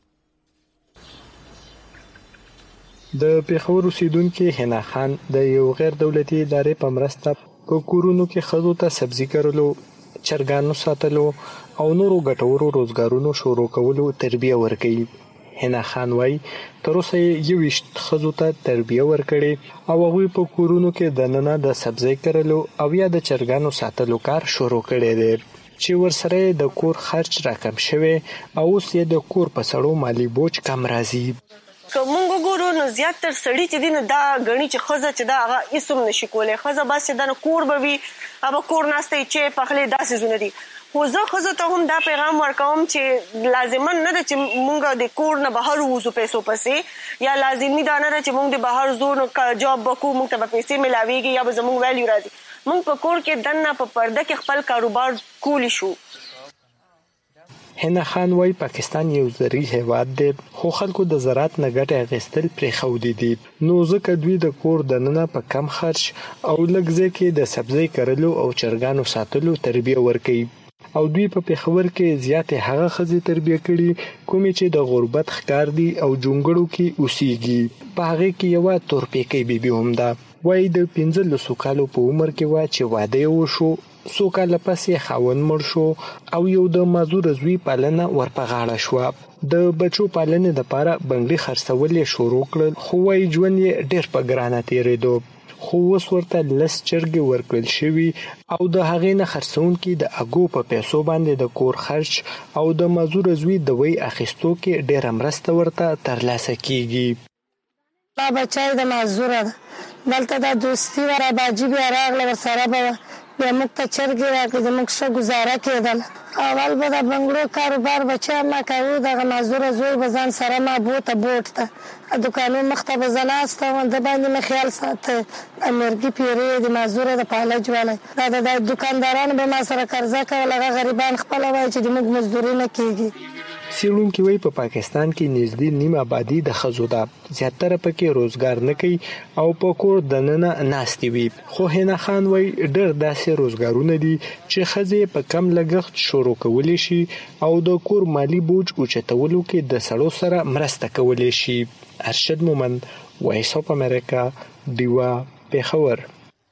د پیښور اوسیدونکو حنا خان د یو غیر دولتي ادارې په مرسته په کورونو کې ښځو ته سبزي کرلو، چرګانو ساتلو او نورو ګټورو روزګارونو شروع کولو تربیه ورکړي. حنا خان وايي تر اوسه یو ویشت ښځو ته تربیه ورکړي او هغوی په کورونو کې د ننه د سبزي کرلو او یا د چرګانو ساتلو کار شروع کړی دی چې ورسره د کور خرچ راکم شوی او اوس یې د کور په سړو مالی بوج کم راځي. کومو ګورو نو زیاتره سړی چې دین دا غنی چې خزه چې دا هغه اسم نشي کولای. خزه بس چې دا کور به وي ابا کور ناشته چې پخلي داسې زونه دي. خو زه خزه ته هم دا پیغام ورکوم چې لازم نه ده چې مونږ د کور نه بهر وځو پیسو پسې، یا لازمي دا نه ده چې مونږ د بهر زو نو جاب وکړو مونږ ته پیسې ملاويږي یا به زموږ ویلیو راځي. مونږ په کور کې دنه په پرده کې خپل کاروبار کولی شو. حنا خان وايي پاکستان یو زرعي هیواد دی خو خلکو د زراعت نه ګټه اخیستل پرې خو دي نو ځکه دوی د کور دننه په کم خرچ او لږ ځکه د سبزی کرلو او چرګانو ساتلو تربیه ورکوي او دوی په پیښور کې زیاتې هغه خزي تربیه کړي کومې چې د غربت ښکار دي او جونګړو کې اوسېږي. په هغه کې یو تورپیکۍ بیبي هم ده. وايي د پنځلسو کالو په عمر کې وا چې واده وشو، څو کال پسې خاوند مړ شو او یو د مازور زوی پالنه ورپغاړه شو. د بچو پالنې لپاره بنګړي خرڅول شروع کړل خو وايي ژوند یې ډېر په ګرانه تیرېدو. خو اوس ورته لس چرګې ورکړل شوي او د هغې نه خرڅونکي د اګو په پیسو باندې د کور خرچ او د مازور زوی د وی اخیستو کې ډېره مرسته ورته ترلاسه کیږي. دا بچای د مازور دلته د دوستي ورا باجی بیا راغله ورسره به بیا موږ ته چرګې راکړې د موږ ښه ګزاره کېدل. اول به د بنګړو کاروبار بچه ما کوو دغه مازوره زوی به ځان سره ما بوته بوټ ته دوکانو مخته به زه ناسته وم د باندې مې خیال ساته د مرګي پیرې د مازوره د پالج والی دا د دوکاندارانو به ما سره قرضه کول. هغه غریبان خپله وایي چې د موږ مزدوري نه کېږي. څېړونکي وايي په پاکستان کې نږدې نیم آبادي د ښځو ده، زیاتره پکې روزګار نه کوي او په کور دننه ناستې وي. خو حنا خان وايي ډېر داسې روزګارونه دي چې ښځې په کم لګښت شروع کولی شي او د کور مالی بوج اوچتولو کې د سړو سره مرسته کولی شي. ارشد مومند، وایس اپ امریکا، ډیوا، پیښور.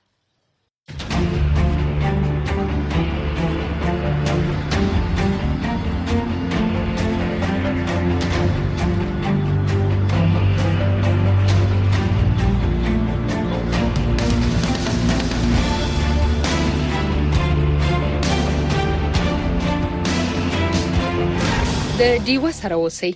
د ډیو سره اوسئ.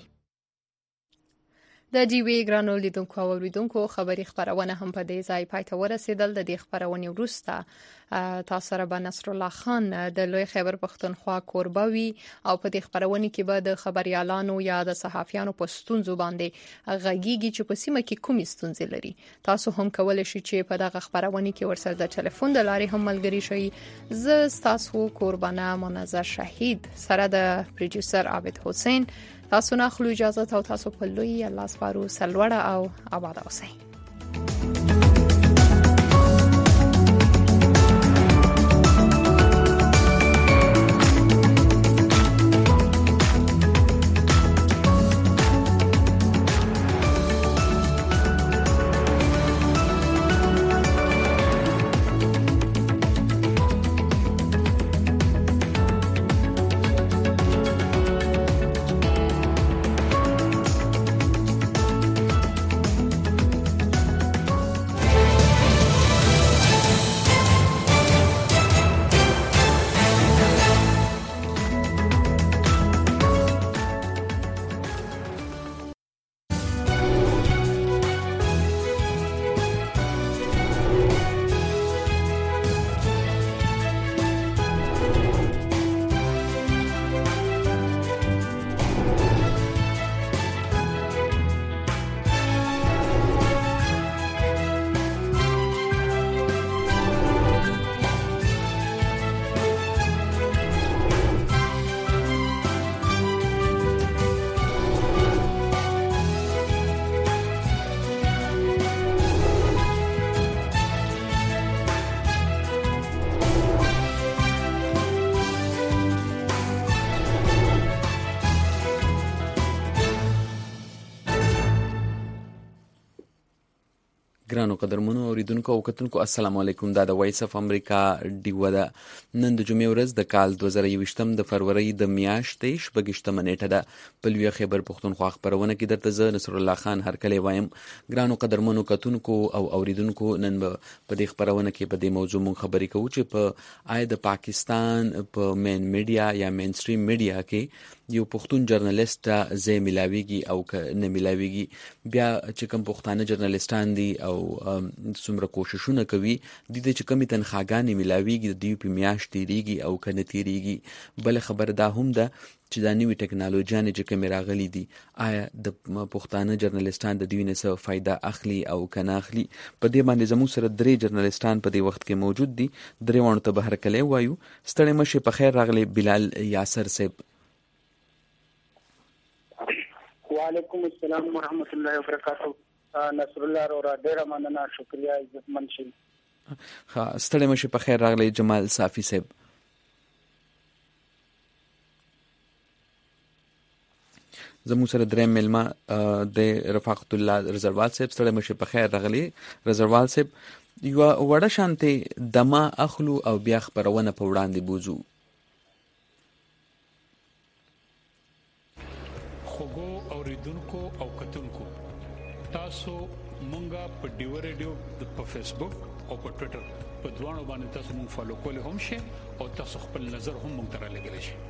د ډیوی ګرانو لیدونکو او اوریدونکو خبری خبرونه هم په دې ځای پای ته ورسېدل. د دې خبرونې وروسته تاسو سره به نصر الله خان د لوی خیبر پښتونخوا کوربوي او په دې خبرونه کې به د خبريالانو یا د صحافیانو په ستونزو باندې غږیږي چې په سیمه کې کومې ستونزې لري. تاسو هم کولای شئ چې په دغه خبرونه کې ورسره د ټلیفون د لارې هم ملګری شئ. زه تاسو قربانه منظر شهید سره د پروډوسر عابد حسین تاسو نه خلو اجازه او تاسو په لوی الله سپارو. سلوړه او آباد اوسئ. ګرانو قدرمنو اوریدونکو او کتونکو السلام علیکم. دا د وایس اف امریکا ډیوه ده. نن د جمعې ورځ د کال دوه زره یوویشتم د فروری د میاشتې شپږیشتمه نیټه ده. په لویه خیبر پښتونخوا خپرونه کې درته زه نصر الله خان هرکلی وایم. ګرانو قدرمنو کتونکو او اوریدونکو نن په دې خپرونه کې په دې موضوع مونږ خبرې کوو چې په آیا د پاکستان په مین میډیا یا مین سټریم میډیا کې یو پښتون جرنالست ځای ملاویږي او که نه ملاویږي. بیا چې کوم پښتانه جرنالستان دي او څومره کوششونه کوي د دې چې کمی تنخواګانې ملاویږي د دوی په میاشت تیریږي او که نه تیریږي. بل خبر دا هم ده چې دا نوې ټکنالوژیانې چې کومې راغلي دي آیا د پښتانه جرنالستان د دوی نه څه فایده اخلي او که نه اخلي. په دې باندې زموږ سره درې جرنالستان په دې وخت کې موجود دي. درې واړو ته به هرکلی وایو. ستړی مه شئ. په خیر راغلی بلال یاسر صاحب. وعلیکم السلام ورحمۃ اللہ وبرکاتہ. نصر الله رورا ډیره مننه، شکریا، عزتمن شئ. ها ستړی مه شئ. په خیر راغلی جمال صافی صاحب. زموږ سره دریم میلمه د رفاقت الله رضوال صاحب. ستړی مه شئ. په خیر راغلی رضوال صاحب. یوه وړه شانتې دمه اخلو او بیا خپرونه په وړاندې بوځو. خوږو اوریدونکو او کتونکو تاسو مونږه په ډیو ریډیو په فیسبوک او په ټوئیټر په دوانو باندې تاسو مونږ فالو کولی هم شئ او تاسو خپل نظر هم مونږ ته رالیږلی شئ.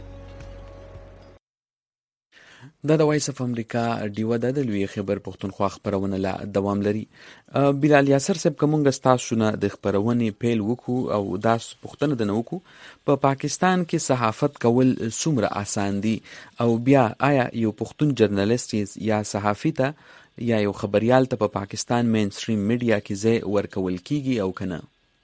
دا د وایس اف امریکا ډیوه ده. د لوی خیبر پښتونخوا خپرونه لا دوام لري. بلال یاسر صاحب کومه ستاسو نه د خپرونې پیل وکړو او دا پښتنه د نوکو په پاکستان کې صحافت کول څومره آسان دي او بیا آیا یو پښتون جرنالست یا صحافي ته یا یو خبريال ته په پاکستان مین سټریم میډیا کې ځای ورکول کیږي او کنه؟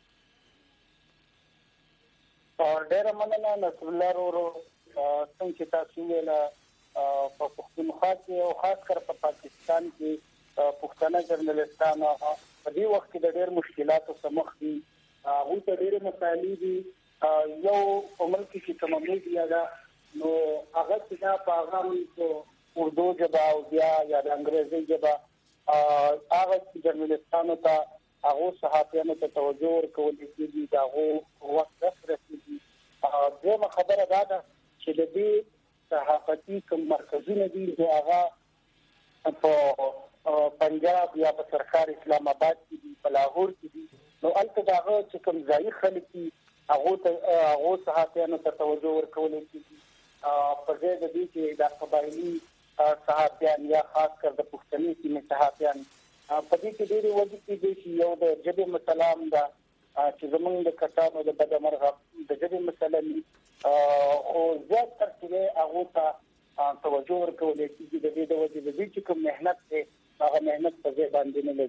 ډیره مننه نصر الله ورو. څنګه تاسو ویل په پښتونخوا کې او خاص کر په پاکستان کې پښتانه جرنالستان په دې وخت کې د ډېر مشکلاتو سره مخ دي. هغه ته ډېر مسایل دي. یو په ملک کې کومه میډیا ده نو هغه چې په هغه اردو ژبه او بیا یا د انګریزي ژبه هغه جرنالستانو ته هغه صحافیانو ته توجه ورکول کېږي. دا هغه وخت رسېږي. دغه خبره ده چې د دې صحافتي کوم مرکزونه دي چې هغه په پنجاب یا په سرکار اسلام آباد کې دي، په لاهور کې دي. نو البته دا چې کوم ځای خلک دي هغه ته هغه صحافیانو ته توجه ورکول کېږي. په ځای د دې چې د قبایلی صحافیان یا خاص کر د پښتني سیمې صحافیان په دې کې ډېری وجې کې دي چې یو د ژبې مسله هم ده چې زمونږ د کسانو د بدمرغه د ژبې مسله نه او زیات تر څه هغه ته توجه ورکول کېږي. د دې د وجې د دې چې کوم مهنت دی هغه مهنت په ځای باندې نه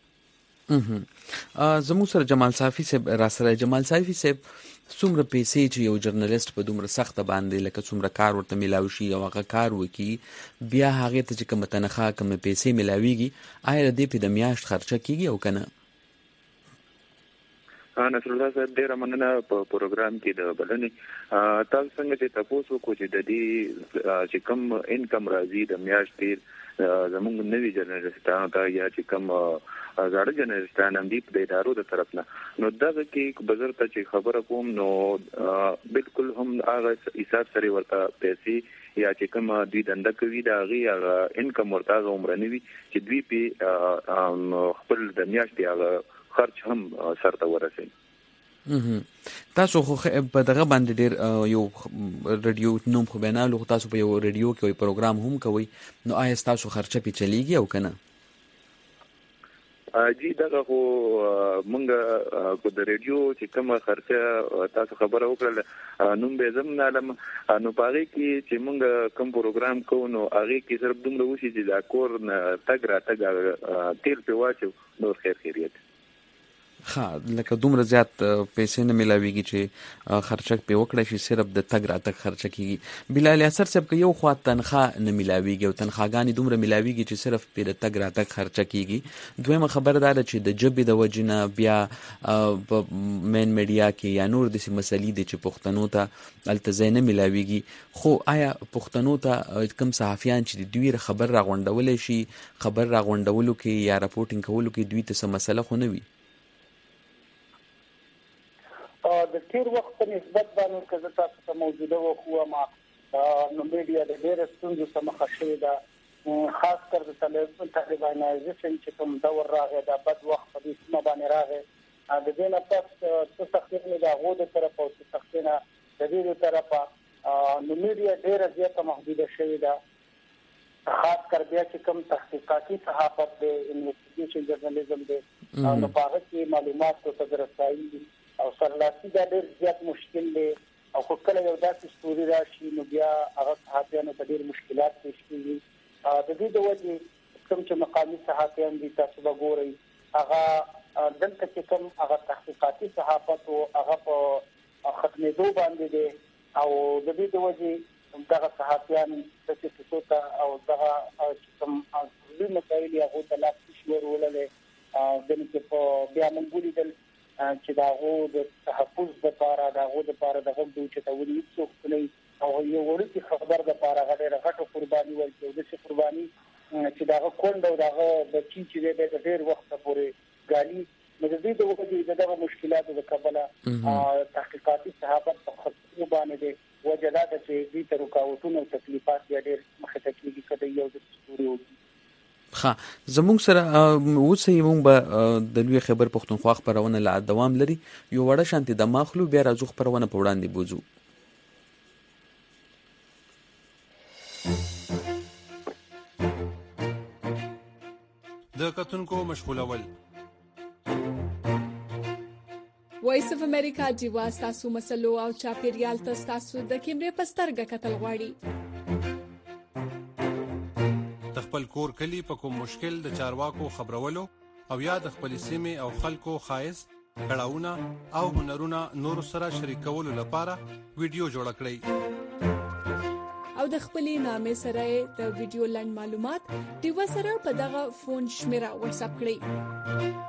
لګېږي. زموږ سره جمال صافی صاحب را سره. جمال صافی صاحب څومره پیسې چې یو جرنالست په دومره سخته باندې لکه څومره کار ورته ملاوي شي او هغه کار وکي بیا هغه ته چې کوم تنخواه کوم پیسې ملاويږي آیا دې په د میاشت خرچه کیږي او کنه؟ نصر الله صاحب ډیره مننه په پروګرام کې د بلنې. تاسو څنګه چې تاسو کو چې د دې چې کم انکم راځي د میاشتې زموږ نوی جرنالستانو ته یا چې کم زاړه جرنالستان هم دي په ادارو د طرف نه نو دغه کې بزر ته چې خبره کوم نو بالکل هم هغه حساب سره ورته پیسې یا چې کوم دوی دنده کوي دا غي انکم ورته عمر نه وي چې دوی په خپل د میاشتې هغه خرچ هم سره ورسي. تاسو خو په دغه باندې ډیر یو رادیو نوم خو بینالو تاسو په یو رادیو کې یو پروګرام هم کوي نو آیا تاسو خرچه پی چلیږي او کنه؟ جی دغه خو مونږ په د رادیو چې کوم خرچه تاسو خبره وکړه نوم به زم نه علم نو پاره کې چې مونږ کوم پروګرام کوو نو هغه کې صرف دومره وشي چې دا کور نه تګ را تګ تیر په واچو نو خیر خیریت. ښه لکه دومره زیات پیسې نه ملاویږي چې خرچک په وکړه شي صرف د تګ راتګ خرچه کیږي. بلال یاسر صاحب که یو خوا تنخواه نه ملاویږي او تنخواګانې دومره ملاویږي چې صرف په د تګ راتګ خرچه کیږي، دویمه خبره دا ده چې د ژبې د وجې نه بیا په مین میډیا کې یا نور داسې مسلې دي چې پښتنو ته هلته ځای نه ملاویږي. خو آیا پښتنو ته کوم صحافیان چې دوی خبر راغونډولی شي، خبر راغونډولو کې یا راپورټینګ کولو کې دوی ته څه مسله خو نه وي؟ د تیر وخت په نسبت باندې که زه تاسو ته موجوده وښیم نو میډیا د ډېرو ستونزو سره مخ شوې ده، خاص کر د طالبانایزیشن چې کوم دور راغی دا بد وخت په دې سیمه باندې راغی. د دې نه پس څه سختۍ د هغو د طرفه او څه سختۍ نه د دې د طرفه نو میډیا ډېره زیاته محدوده شوې ده. خاص کر بیا چې کوم تحقیقاتي صحافت دی، انویسټیګیشن جرنالیزم دی، نو په هغه کې معلوماتو ته رسایي او سرلاسي دا ډېر زیات مشکل دی. او خو کله یو داسې ستوري راشي نو بیا هغه صحافیانو ته ډېر مشکلات پیش کېږي. د دې د وجې کوم چې مقامي صحافیان دي تاسو به ګورئ هغه دلته چې کوم هغه تحقیقاتي صحافت و هغه په ختمېدو باندې دی او د دې د وجې دغه صحافیان داسې کیسو ته او دغه چې کوم اصلي مسایل یې هغو ته لاس پیش وروللی ځینې چې په بیا موږ ولیدل چې د هغو د تحفظ دپاره د هغو دپاره د غږ د اوچتولو هېڅوک نه او یو وړوکي خبر دپاره هغه ډېره غټه قرباني ورکړي او داسې قرباني چې د هغه کونډ او د هغه بچي چې دی د ډېر وخته پورې ګالي. نو د دې د وجې د دغه مشکلاتو د کبله تحقیقاتي صحافت په خطرو باندې دی. وجه دا ده چې دوی ته رکاوټونه او تکلیفات بیا ډېر مخې ته کېږي که د یو داسې ستوري وکړي. ښه زموږ سره اوسئ، موږ به د لوی خیبر پښتونخوا خپرونه لا دوام لري. یو وړه شانتې د ماخلو بیا راځو خپرونه په وړاندې بوځو. د کتونکو مشغولول وایس اف امریکا جیوا ستاسو مسلو او چاپیریال ته ستاسو د کیمرې په سترګه کتل غواړي. د خپل کور کلی په کوم مشکل د چارواکو خبرولو او یا د خپل سیمې او خلکو خایست کړهونه او هنرونه نور سره شریکولو لپاره ویډیو جوړ کړئ او د خپلې نامې سره د ویډیو لنډ معلومات دیو سره په دغه فون شمیره واتس اپ کړئ.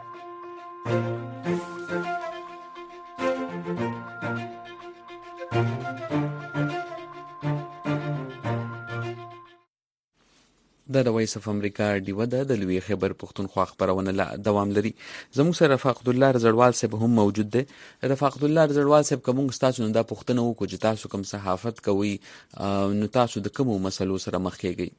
دا د وایس اف امریکا ډیوه ده د لوی خیبر پښتونخوا خپرونه لا دوام لري. زموږ سره رفاقت الله رزړوال صاحب هم موجود دی. رفاقت الله رزړوال صاحب کوم تاسو نن دا پښتنه وکړو چې تاسو کوم صحافت کوي نو تاسو د کوم مسلو سره مخ کیږئ؟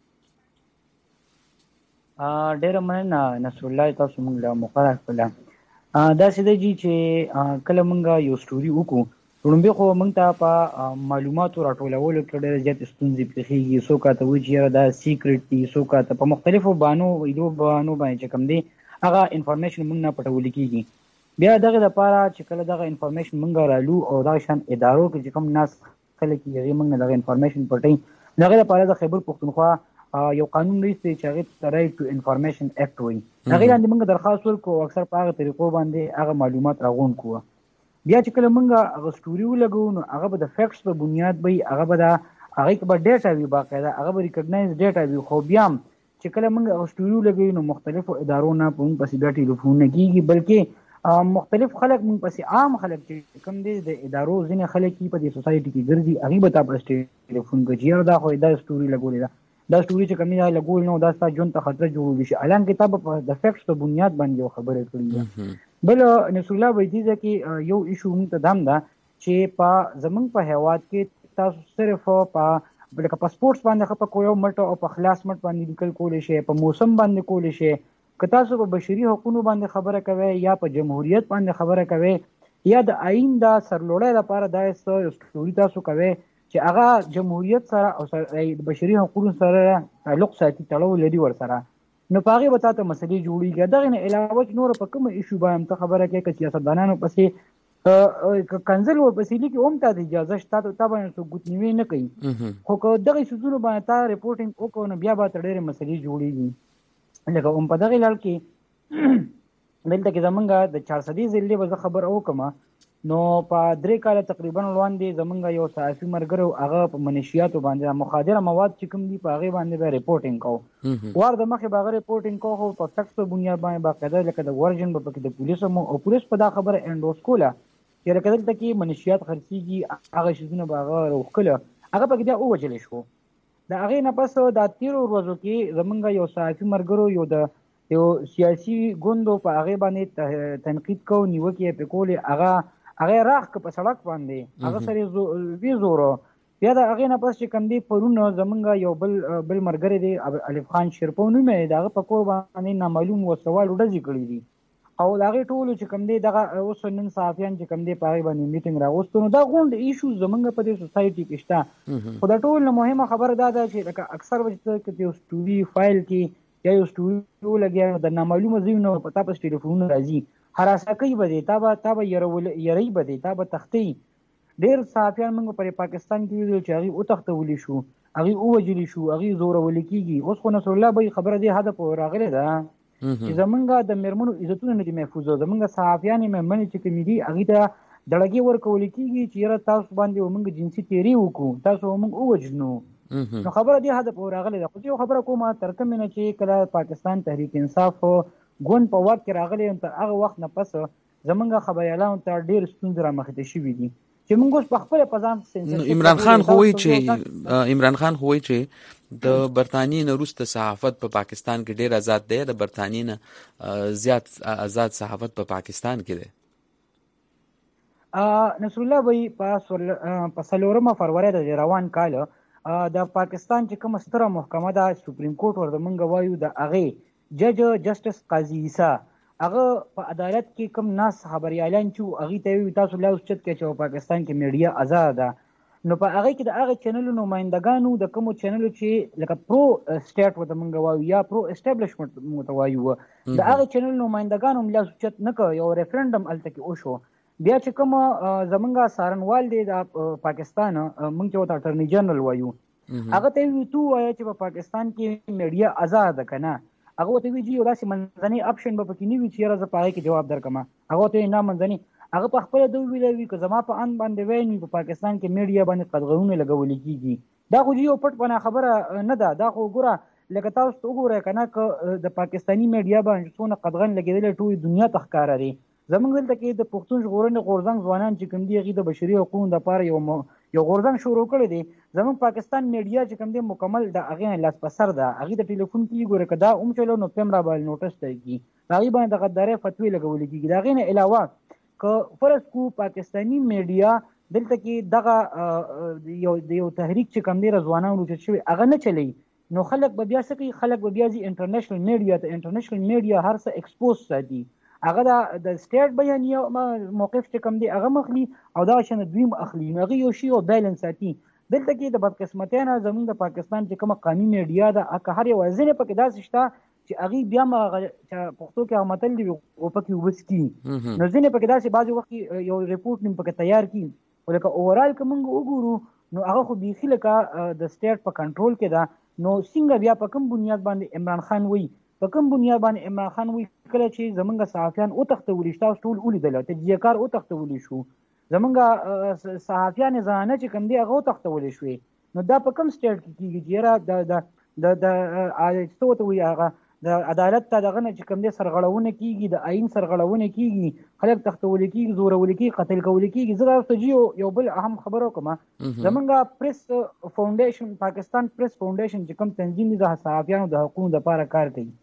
ا ډېر مننه نصر الله تاسو موږ له مقرره کړل. دا سده جی چې کله موږ یو سټوري وکړو لومبه خو موږ ته په معلوماتو راټولولو کې ډېر زیات ستونزې پیښیږي. څو کاته وایي چې دا سیکریټ دي، څو کاته په مختلفو بانو ویډیو بانو باندې چې کوم دي هغه انفارمیشن موږ نه پټول کېږي. بیا دغه لپاره چې کله دغه انفارمیشن موږ رالو او دا شان ادارو کې چې کوم ناس کله کې هغه موږ دغه انفارمیشن پټي دغه لپاره د خیبر پښتونخوا یو قانون لري چې هغه رائټ ټو انفارمیشن اکټ وایي. هغه لاندې موږ درخواست ورکو اکثر په هغه طریقو باندې هغه معلومات راغون کوو. بیا چې کله موږ هغه سټوري ولګو نو هغه به د فیکټس په بنیاد وي، هغه به د هغه کې به ډیټا وي باقاعده، هغه به ریکګنایز ډیټا وي. خو بیا چې کله موږ هغه سټوري ولګوو نو مختلفو ادارو نه په موږ پسې بیا ټلیفونونه کېږي، بلکې مختلف خلک موږ پسې عام خلک چې کوم دي د ادارو ځینې خلک په دې سوسایټي کې ګرځي هغې به تا پسې ټلیفون کوي چې یاره دا خو دا سټوري لګولې ده، دا سټوري چې کوم دی لګول نو دا ستا ژوند ته خطره جوړولی شي. حالانکې تا به د فیکټس په بنیاد باندې یو خبره کړې ده. بل نصر الله وایي چې یو ایشو موږ ته دام ده چې په زمونږ په هیواد کې تاسو صرف په لکه په سپورټس باندې ښه په یو مټ او په خلاص مټ باندې لیکل کولی شي، په موسم باندې کولی شي. که تاسو په بشري حقوقو باندې خبره کوئ یا په جمهوریت باندې خبره کوئ یا د آئین د سرلوړۍ لپاره دا سټوري تاسو کوئ چې هغه جمهوریت سره او د بشري حقوقو سره تعلق ساتي، تړاو لري ورسره، نو په هغې به تا ته مسلې جوړېږي. دغې نه علاوه چې نوره په کومه ایشو باندې ته خبره کوې که سیاستدانانو پسې کنځل ورپسې لیکي هم تا ته اجازه شته، تا باندې څوک ګوتنیوي نه کوي. خو که دغې څیزونو باندې تا ریپورټینګ وکړو نو بیا به ته ډېرې مسلې جوړېږي. لکه هم په دغې لړ کې دلته کې زمونږ د چارصدي ضلع به زه خبر وکم نو په درې کاله تقریبا وړاندې زمونږ یو صحافي ملګری هغه په منشیاتو باندې مخدره مواد چې کوم دي په هغې باندې به ریپورټینګ کوو. وار د مخکې به هغه ریپورټینګ کوو خو په فیکټس په بنیاد باندې باقاعده لکه د ورژن به پکې د پولیسو او پولیس په دا خبره انډوس کوله چې لکه دلته کې منشیات خرڅېږي هغه شیزونه به هغه راوښکله هغه پکې بیا ووژلی شو. د هغې نه پس دا تېرو ورځو کې زمونږ یو صحافي ملګرو یو د یو سیاسي ګوندو په هغې باندې تنقید کوو نیوکې یې پرې کولې هغه هغه راخ که په سړک باندې هغه سره وی زورو بیا د هغې نه پس چې کوم دی پرون زمونږ یو بل بل ملګری دی الف خان شیرپو نوم یې د هغه په کور باندې نامعلوم وسوال ډزې کړي دي او د هغې ټولو چې کوم دی دغه اوس نن صحافیان چې کوم دی په هغې باندې میټینګ راغوستو نو دا غونډ ایشوز زمونږ په دې سوسایټي کې شته. خو د ټول نه مهمه خبره دا ده چې لکه اکثر وخت یو سټوري فایل کې یا یو سټوري ولګیا د نامعلومه ځایونو په تا پس ټلیفونونه راځي هراسه کوي به دی تا به تا به یری به دی تا به تختی. ډېر صحافیان موږ پر پاکستان کې ویل چې هغې وتښتولی شو هغې ووژلي شو هغې زورولي کېږي. اوس خو نصرالله به خبره دې حده پورې راغلې ده چې زمونږ د مېرمنو عزتونه نه دي محفوظ زمونږ صحافیانې مېرمنې چې کومې دي هغې ته دړګې ورکولی کېږي چې یاره تاسو باندې موږ جنسي تېري وکړو تاسو موږ ووژنو. نو خبره دې حده پورې راغلې ده. خو یو خبره کومه تر کومې نه چې کله پاکستان تحریک انصاف ګوند په واک کې راغلی تر هغه وخت نه پس زمونږ خبریالانو ته ډېر ستونزې رامخته شوي دي چې موږ اوس په خپله په ځان عمران خان خو وایي چې عمران خان خو وایي چې د برطانیې نه وروسته صحافت په پاکستان کې ډېر آزاد دی د برطانیې نه زیات آزاد صحافت په پاکستان کې دی. نصرالله وایي په څلورمه فروری د روان کال د پاکستان چې کومه ستره محکمه ده سپریم کورټ ورته موږ وایو د هغې جج جسټس قاضي عیسی هغه په عدالت کې کوم ناس خبریالان چې هغې ته وایي تاسو لا اوس چت کې چې په پاکستان کې میډیا آزاده ده نو په هغې کې د هغې چینلو نمایندګانو د کومو چینلو چې لکه پرو سټیټ ورته موږ وایو یا پرو اسټابلیشمنټ موږ ته وایو د هغې چینلو نمایندګانو هم لا اوس چت نه کړ. یو ریفرنډم هلته کې وشو بیا چې کومه زمونږ څارنوال دی د پاکستان موږ چې ورته اټرني جنرل وایو هغه ته وایي تو وایه چې په پاکستان کې میډیا آزاده ده که نه هغه ورته وایي یو داسې منځنی اپشن به پکې نه وي چې یاره زه په هغې کې جواب درکړم. هغه ورته وایي نه منځني هغه په خپله ده وویلوي که زما په ان باندې ویل وي په پاکستان کې میډیا باندې قدغنونه لګولی کېږي. دا خو یو پټ پناه خبره نه ده. دا خو ګوره لکه تاسو ته وګورئ که نه که د پاکستاني میډیا باندې څونه قدغن لګېدلی ټولې دنیا ته ښکاره دی. زمونږ دلته کې د پښتون ژغورنې غورځنګ ځوانان چې کوم دي هغې د بشري حقوقو دپاره یو یو غورځنګ شروع کړی دی. زمونږ پاکستان میډیا چې کوم دی مکمل د هغې نه لاس په سر ده. هغې د ټلیفون کې ګوره که دا هم چلو نو پیم را باندې نوټس ته کېږي هغې باندې د غدارۍ فتوې لګولی کېږي. د هغې نه علاوه که فرض کو پاکستاني میډیا دلته کې دغه یو د یو تحریک چې کوم دی ځوانان روچت شوي هغه نه چلی نو خلک به بیا څه کوي خلک به بیا ځي انټرنیشنل میډیا ته. انټرنیشنل میډیا هر څه ایکسپوز ساتي هغه د سټیټ بیانیه موقف چې کوم دی هغه مخلي او دغه شان دویم اخلي نو هغې یو شي او بیلنس ساتي. دلته کې د بدقسمتۍ نه زموږ د پاکستان چې کومه قومي میډیا ده که هر یو ځینې پکې داسې شته چې هغې بیا هم پښتو کې هغه متل دي پکې اوبه څکي نو ځینې پکې داسې بعضې وخت یو ریپورټ نیم پکې تیار کړي خو لکه اوورال که موږ وګورو نو هغه خو بیخي لکه د سټیټ په کنټرول کې ده. نو څنګه بیا په کوم بنیاد باندې عمران خان وایي په کوم بنیاد باندې عمران خان وایي کله چې زمونږ صحافیان وتښتولي تاسو ټول ولیدله تجزیه کار وتښتولی شو زمونږ صحافیان زنانه چې کوم دی هغه وتښتولی شوې نو دا په کوم سټیټ کې کېږي چې یاره د څه ورته وایي هغه د عدالت ته دغه نه چې کوم دی سرغړونه کېږي د آیین سرغړونه کېږي خلک تښتولی کېږي زورولي کېږي قتل کولی کېږي. زه تاسو ته یو بل اهم خبره وکړم زمونږ پریس فاونډیشن پاکستان پریس فاونډیشن چې کوم تنظیم دی د صحافیانو د حقوقو دپاره کار کوي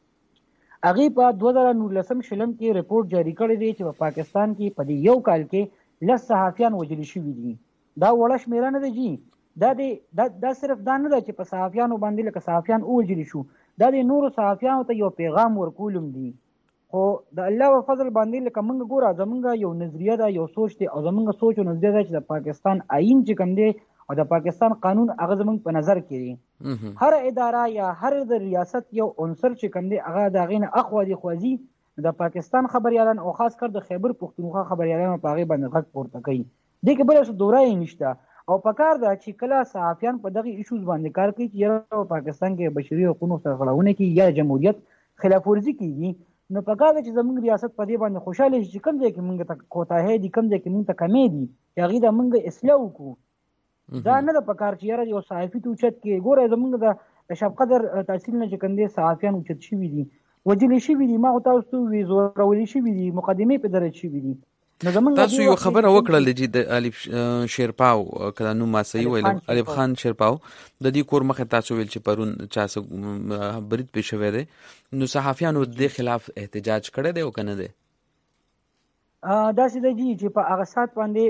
هغې په دوه زره نولسم شلم کې رپورټ جاري کړی دی چې په پاکستان کې په دې یو کال کې لس صحافیان وژلي شوي دي. دا وړه شمېره نه ده جي دا د دا صرف دا نه ده چې په صحافیانو باندې لکه صحافیان ووژلي شو دا د نورو صحافیانو ته یو پیغام ورکولم دي. خو د الله په فضل باندې لکه موږ ګوره زمونږ یو نظریه ده یو سوچ دی او زمونږ سوچ او نظریه ده چې د پاکستان آیین چې کوم دی او د پاکستان قانون هغه زمونږ په نظر کې دی. هر اداره یا هر د ریاست یو عنصر چې کوم دی هغه د هغې نه اخوا دي خوځي د پاکستان خبریالان او خاص کر د خیبر پښتونخوا خبریالانو په هغې باندې غږ پورته کوي. دې کې بله څه دوره یې نشته او پکار ده چې کله صحافیان په دغه ایشوز باندې کار کوي چې یاره په پاکستان کې بشري حقوقو سرغړونه کېږي یا جمهوریت خلاف ورزي کېږي نو په کار چې زموږ ریاست په دې باندې خوشاله شي چې کوم ځای کې موږ ته کوتاهی دي کوم ځای کې موږ ته کمی دي چې هغې ته موږ اصلاح وکړو دا نه ده په کار چې یاره یو صحافي ته اوچت کې ګوره زموږ د شب قدر تحصیل نه چې کوم دی صحافیان اوچت شوي دي وجلې شوي دي ما خو تاسو ته ووایي زورولې شوي دي مقدمې په درج شوي دي تاسو یو خبره وکړه چې د الف شیرپاو کله نو ما صحیح ویل الف خان شیرپاو د دې کور مخه تاسو ویل چې پرون چا څه برید پېښ شوی دی نو صحافیانو د خلاف احتجاج کړی دی او کنه دی داسې دی چې په هغه سات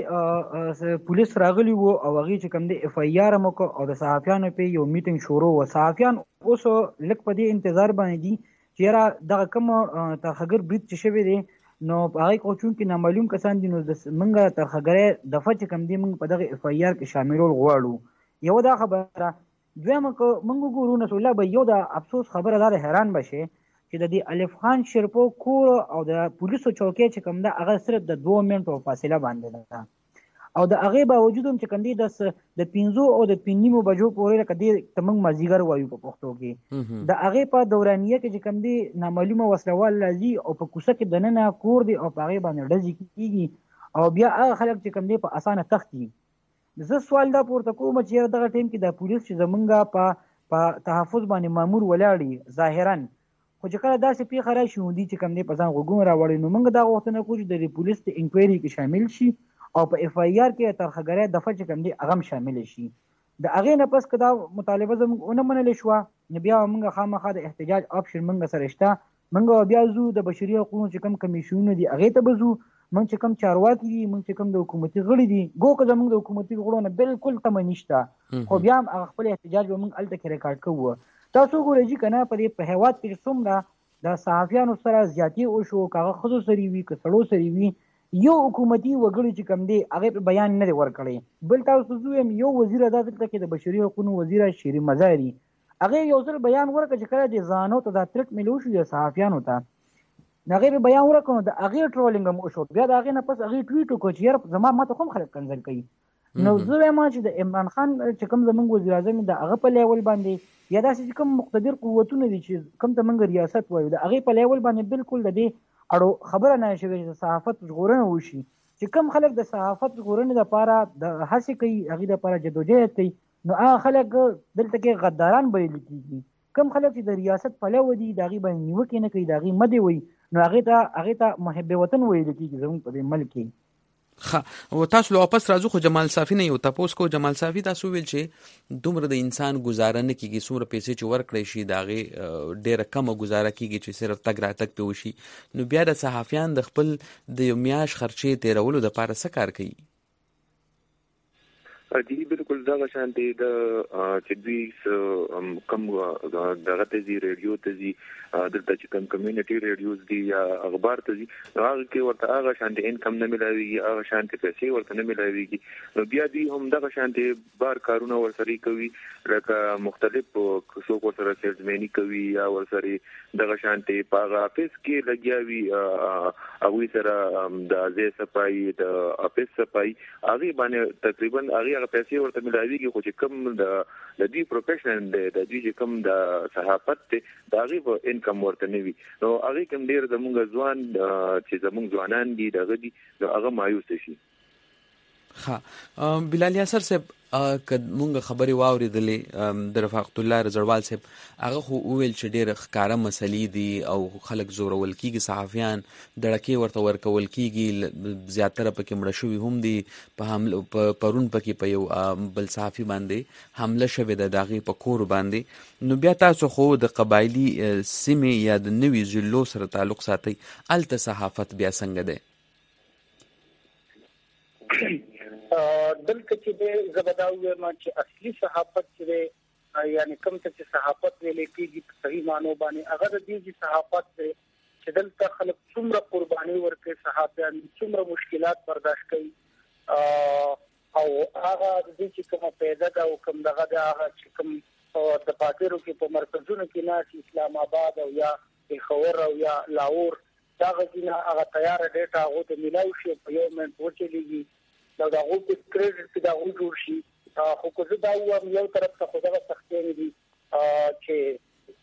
باندې پولیس راغلي وو او هغې چې کوم دی اف آی آر هم وکړو او د صحافیانو پې یو میټینګ شروع وه صحافیان اوس لږ په دې انتظار باندې دي چې یاره دغه کوم ترخګر برید چې شوی دی نو هغې کو چونکې نامعلوم کسان دي نو موږ ترخګرۍ دفعه چې کوم دی موږ په دغه اف آی آر کې شاملول غواړو یوه دا خبره دویمه که موږ وګورو نصر الله به یو د افسوس خبره دا حیران به شي چې د دې الف خان شیرپو کور او د پولیسو چوکۍ چې کوم ده هغه صرف د دوه منټو فاصله باندې ده او د هغې باوجود هم چې کوم دی د پنځو او د پنځه نیمو بجو پورې لکه دې ته موږ مازدیګر وایو په پښتو کې د هغې په دورانیه کې چې کوم دی نامعلومه وسلوال راځي او په کوڅه کې دننه کور دی او په هغې باندې ډزې کېږي او بیا هغه خلک چې کوم دی په اسانه تښتي زه سوال دا پورته کوم چې دغه ټیم کې د پولیس چې زمونږ په په تحفظ باندې مامور ولاړي ظاهرا خو چې کله داسې پیښه راشي نو دوی چې کوم دی په ځان غوږونه راوړي نو موږ دا غوښتنه کوو چې د پولیس د انکوایري کې شامل شي او په اف آی آر کې ترخګرۍ دفعه چې کوم دی هغه هم شامل شي د هغې نه پس که دا مطالبه زموږ ونه منلې شوه نو بیا موږ خامخا د احتجاج آپشن موږ سره شته موږ بیا ځو د بشري حقوقو چې کوم کمیشنونه دي هغې ته به ځو موږ چې کوم چارواکي دي موږ چې کوم د حکومتي غړي دي ګو که زموږ د حکومتي غړو نه بالکل تمه نشته خو بیا هم هغه خپل احتجاج به موږ هلته کې ریکارډ کوو تاسو وګورئ چې که نه په دې په هېواد کې څومره د صحافیانو سره زیاتې وشو که هغه ښځو سره وي که سړو سره وي یو حکومتي وګړي چې کوم دی هغې په بیان نه دی ورکړی بل تاسو زه وایم یو وزیره دا دلته کې د بشري حقوقو وزیره شیرین مزاري هغې یو ځل بیان ورکړه چې کله د زانو ته دا ترټ ملو شو د صحافیانو ته هغې به بیان ورکړو نو د هغې ټرولینګ هم وشو بیا د هغې نه پس هغې ټویټ وکړو چې یاره زما ما ته خو هم خلک کنځل کوي نو زه وایم چې د عمران خان چې کوم زموږ وزیر اعظم د هغه په لیول باندې یا داسې چې کوم مقتدر قوتونه دي چې کوم ته موږ ریاست وایو د هغې په لیول باندې بالکل د دې اړو خبره نه شوې چې د صحافت ژغورنه وشي چې کوم خلک د صحافت ژغورنې لپاره د هڅې کوي هغې لپاره جدوجهد کوي نو هغه خلک دلته کې غداران بلل کېږي کوم خلک چې د ریاست پلوه دي د هغې باندې نیوکې نه کوي د هغې مدې وایي نو هغې ته هغې ته محب وطن ویل کېږي زموږ په دې ملک کې ښه او تاسو له واپس راځو خو جمال صافي نه یو تاسو کو جمال صافي تاسو ویل چې دومره د انسان گزاره نه کیږي څومره پیسې چې ورکړي شي دا غي ډیره کمه گزاره کیږي چې صرف تګ راتګ په وشي نو بیا د صحافیان د خپل د یو میاش خرچې تیرولو د پاره څه کار کوي دي بالکل دا شان دي د چې دوی کم دغه ته زی ریډیو ته زی دلته چې کم کمیونټي ریډیوز دي یا اخبار ته زی هغه کې ورته هغه شان دي انکم نه ملایوي هغه شان دي پیسې ورته نه ملایوي نو بیا دي هم دغه شان دي بار کارونه ورسري کوي لکه مختلف څوک ورسره سیلزمنی کوي یا ورسري دغه شان دي په افیس کې لګیاوي هغه سره د ځای صفای د افیس صفای هغه باندې تقریبا هغه پیسې ورته ملایويږي خو چې کم د د دې پروفیشنل دی د دې چې کم د صحافت دی دا غي په انکم ورته نه وي نو هغه کم ډیر زموږ ځوان چې زموږ ځوانان دي دغه دي هغه مایوس شي ها بلال یاسر صاحب که مونږ خبرې واورېدلې د رفاقت الله رضوال صاحب هغه خو وویل چې ډېر ښکاره مسلې دي او خلک زورول کېږي صحافیان دړکې ورته ورکول کېږي زیاتره پکې مړه شوي هم دي په حمله پرون پکې په یو بل صحافي باندې حمله شوې ده د هغې په کور باندې نو بیا تاسو خو د قبایلي سیمې یا د نوي ضلعو سره تعلق ساتئ هلته صحافت بیا څنګه دی دلته چې د زبداوی ما چې اصلي صحافت چې یعنی کوم چې صحافت ویلې کېږي په صحیح معنی باندې هغه د دې صحافت چې دلته خلک څومره قرباني ورکړي صحافیان څومره مشکلات برداشت کوي او هغه د دې چې کومه پیدا دا او کوم دغه د هغه چې کوم د پاتېرو کې په مرکزونو کې نه اسلام آباد او یا خور او یا لاهور دا غوښنه هغه تیار ډیټا او د ملایو شي په یو منټ ورچلېږي دا د هغو په کریډټ کې دا هغو جوړ شي خو که زه دا وایم یو طرف ته خو دغه سختۍ دي چې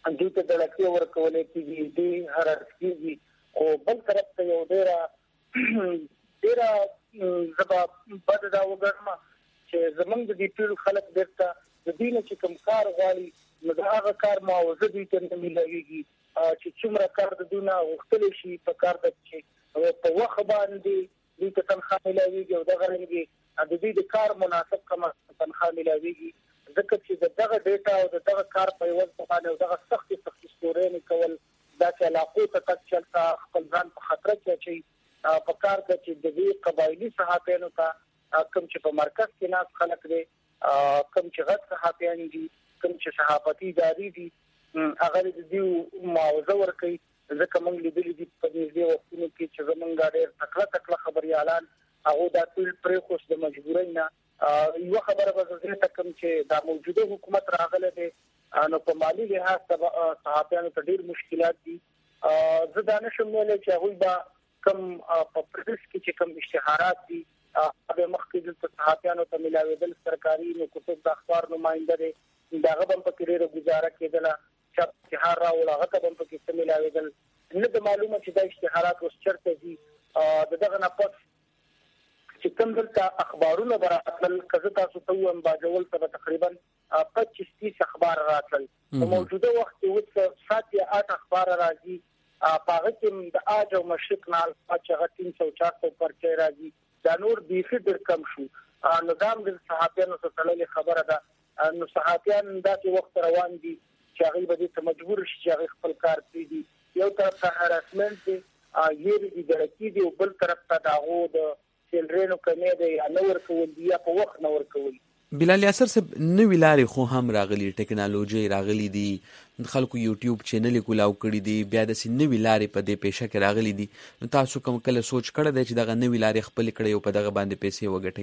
دوی ته د لکه ورکول کېږي دي هر کېږي او بل طرف ته یو ډیره ډیره زبا بد دا وګرځما چې زمونږ د دې ټول خلک درته د دې نه چې کوم کار غواړي نو دا هغه کار معاوضه دي ته نه ملایږي چې څومره کار د دونه وختل شي په کار د چې په وخت باندې دې ته تنخواه ملایږي او دا غرنګي د دې د کار مناسب کما تنخواه ملایږي ځکه چې دغه ډیټا او دغه کار په یو ځای او دغه سخت سخت ستوري کول دا چې علاقو ته تک چلتا خپل ځان په خطر کې چي په کار د چې د دې قبایلی صحافانو ته کوم چې په مرکز کې ناس خلک دي کوم چې غټ صحافیان دي کوم چې صحافتي ادارې دي هغه د دې معاوضه ورکړي ځکه موږ لیدلې دي په دې وختونو کې چې زمونږ ډېر تکړه تکړه خبريالان هغه د ټول پرې خوش د مجبورۍ نه یو خبره به زه کوم چې د موجوده حکومت راغله دي نو په مالی لحاظ صحافیانو ته ډېر مشکلات دي زه دا نشم ویلی چې هغوی به کوم په پردیس کې چې کوم اشتهارات دي هغه مخکې د صحافیانو ته ملاوېدل سرکاري نو کتب د اخبار نمائنده دي داغه هم په کې ډېره گزاره کېدله چې اشتهار راوړل هغه ته هم په کې ملاوېدل نه د معلومه چې د اشتهارات اوس چېرته دي دغه نه پس چې کوم دلته اخبارونه براتل کزه تاسو ته وایم باجول ته تقریبا پچیس تیس اخبار راتل په موجوده وخت کې اوس سات یا آठ اخبار راځي پاغه کې د اج او مشرق نال چې تین سو چار سو پرچې راځي دا نور بیخي ډېر کم شو نظام د صحافیانو سره تړلې خبره ده نو صحافیان داسې وخت روان دي چې هغه به ته مجبور شي چې هغه خپل کار کوي یو طرف ته هراسمنت دی یې دې درکې دی او بل طرف ته داغو د سیلرینو کمې دی یا نور کول دی یا په وخت نور کول بلال یاسر صاحب نوې لارې خو هم راغلي ټیکنالوژي راغلي دي خلکو یوټیوب چینل کولاو کړی دي بیا د نوې لارې په دې پیښه کې راغلي دي نو تاسو کوم کله سوچ کړی دی چې دغه نوې لارې خپل کړی او په دغه باندې پیسې وګټئ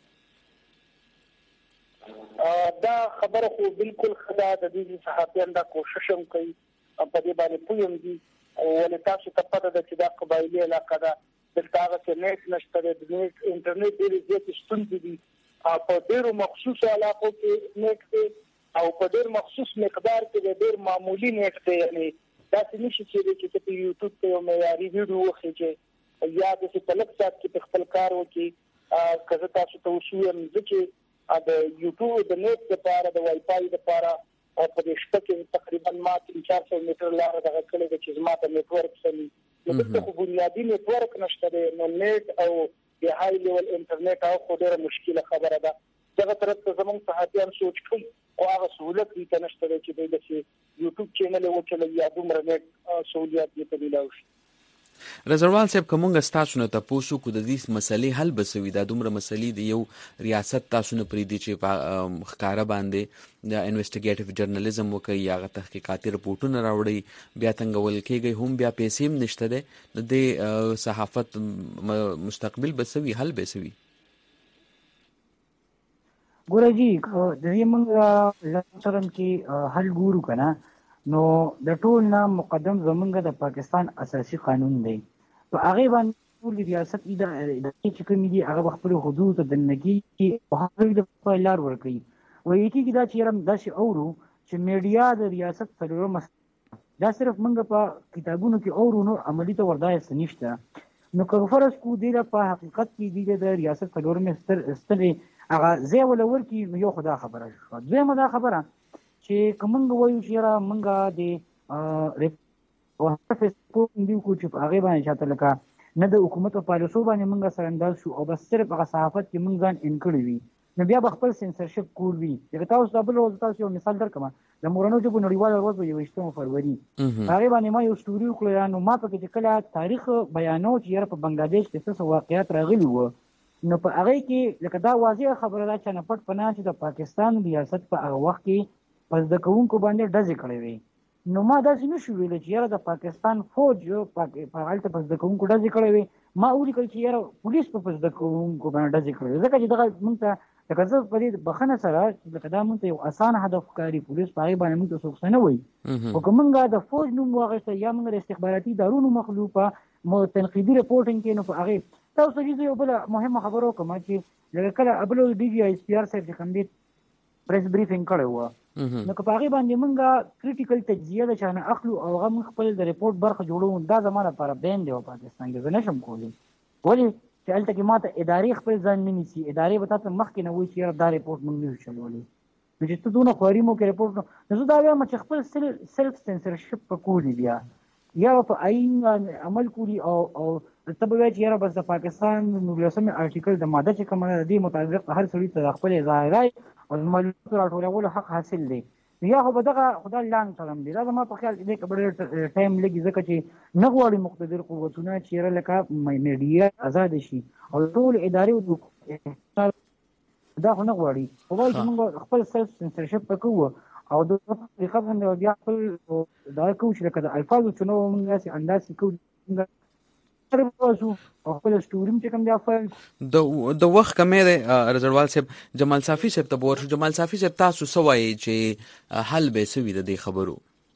دا خبره خو بالکل خدا د دې صحافیان دا کوشش هم کوي په دې باندې پویم دي ولې تاسو ته پته ده چې دا قبایلی علاقه ده دلته هغه چې نت نشته د نت انټرنیټ ډېر زیات ستونزې دي په ډېرو مخصوصو علاقو کې نت دی او په ډېر مخصوص مقدار کې ډېر معمولی نت دی یعنی دا څه نشي چې په یوټیوب کې یو معیاري ویډیو وخیږي یا د څه لږ سات کې خپل کار وکړي کزه تاسو ته وشوم چې د یوټیوب د نت لپاره د وای فای لپاره او په دې شپه کې تقریبا ما تین چار سو میټر لار دغه کړي د چې زما د نتورک سره د څه بنیادی نتورک نشته نو نت او د هاي لیول انټرنیټ او خو ډېره مشکله خبره ده دغه طرف ته زموږ صحافیان سوچ کوي او هغه سہولت دې نشته چې د یوټیوب چینل وکړي یا دومره نت سہولت دې په ملاوي شي رضوان صاحب کومه تاسو نه تاسو کو د دې مسلې حل بسوي دا دومره مسلې دی یو ریاست تاسو نه پری دي چې ښکارا باندې د انویسټیګیټیو جرنالیزم وکي یا تحقیقاتي رپورټونه راوړي بیا څنګه ولکېږي هم بیا پیسې هم نشته ده د صحافت مستقبل بسوي حل بسوي ګورجی د دې موږ لږ چې حل ګورو کنه نو د ټول نه مقدم زمونږ د پاکستان اساسي قانون دی په هغه باندې ټول ریاست د چې کوم دي هغه خپل حدود د نګي او هغه د خپل لار ورکړي وایي چې دا چې رم داسې اورو چې میډیا د ریاست سره دا صرف موږ په کتابونو کې اورو نو عملی ته وردای سنشته نو که فرض کو دی په حقیقت کې د ریاست سره مستر استری هغه زی ولور کې یو خدا خبره شو دوی دا خبره چې کومنګ وایو چې را منګه د ریپ او فیسبوک دی کو چې هغه باندې شاته لکه نه د حکومت په پالیسو باندې منګه سره انداز شو او بس صرف هغه صحافت کې منګ ځان انکړی وي نو بیا خپل سنسرشپ کول وي دغه تاسو د بل ورځ تاسو یو مثال درکم د مورانو چې په نړیوال ورځ یو وشتم فروری هغه باندې ما یو سټوري وکړ نو ما په کې کله تاریخ بیانو چې په بنگلاديش کې څه واقعیت راغلي وو نو په هغه کې لکه دا واضح خبره ده چې نه پټ پناه چې د پاکستان ریاست په هغه وخت کې پس د کوونکو باندې ډزې کړې وي نو ما داسې نشو ویلی چې یاره د پاکستان فوج په هلته پس د کوونکو ډزې کړې وي ما ولیکل چې یاره پولیس په پس د کوونکو باندې ډزې کړې وي ځکه چې دغه موږ ته لکه زه په دې بخښنه سره لکه دا موږ ته یو اسان هدف ښکاري پولیس په هغې باندې موږ ته څوک څه نه وایي خو که موږ د فوج نوم واخیسته یا موږ د استخباراتي ادارو نوم اخلو په تنقیدي رپورټینګ کې نو په هغې تاسو ته زه یو بله مهمه خبره وکړم چې لکه کله ابلو ډي جي ایس پي آر صاحب چې کوم دی پریس بریفینګ کړی و نو که په هغې باندې موږ کریټیکل تجزیه د چا نه اخلو او هغه موږ خپل د ریپورټ برخه جوړوو دا زما لپاره بین دی په پاکستان کې زه نشم کولی ولې چې هلته کې ما ته ادارې خپل ځان نه نیسي ادارې به تا ته مخکې نه وایي چې یاره دا ریپورټ موږ نشو چلولی نو چې ته دونه خواري مو کې ریپورټ نو زه دا وایم چې خپل سیلف سینسرشپ په کولی بیا یا په آئین عمل کولی او او ته به وایي چې یاره بس د پاکستان نولسمې ارټیکل د ماده چې کومه ده د دې مطابق هر سړي ته د خپل ځای رای او د معلوماتو راټولولو حق حاصل دی یا خو به دغه خدای لانګ ټرم دی دا زما په خیال کې دی که ډېر ټایم لګي ځکه چې نه غواړي مقتدر قوتونه چې یاره لکه میډیا ازاده شي او ټول ادارې دا خو نه غواړي خو وایي چې موږ خپل سیلف سینسرشپ به کوو او د طریقه باندې بیا خپل دا کوو چې لکه د الفاظو چونو موږ داسې انداسې کوو او خپل سټوریم چې کوم دی افل د د وخت کمې ده رضوان صاحب جمال صافي صاحب ته ورشو جمال صافي صاحب تاسو سوای چې حل به سوي د دې خبرو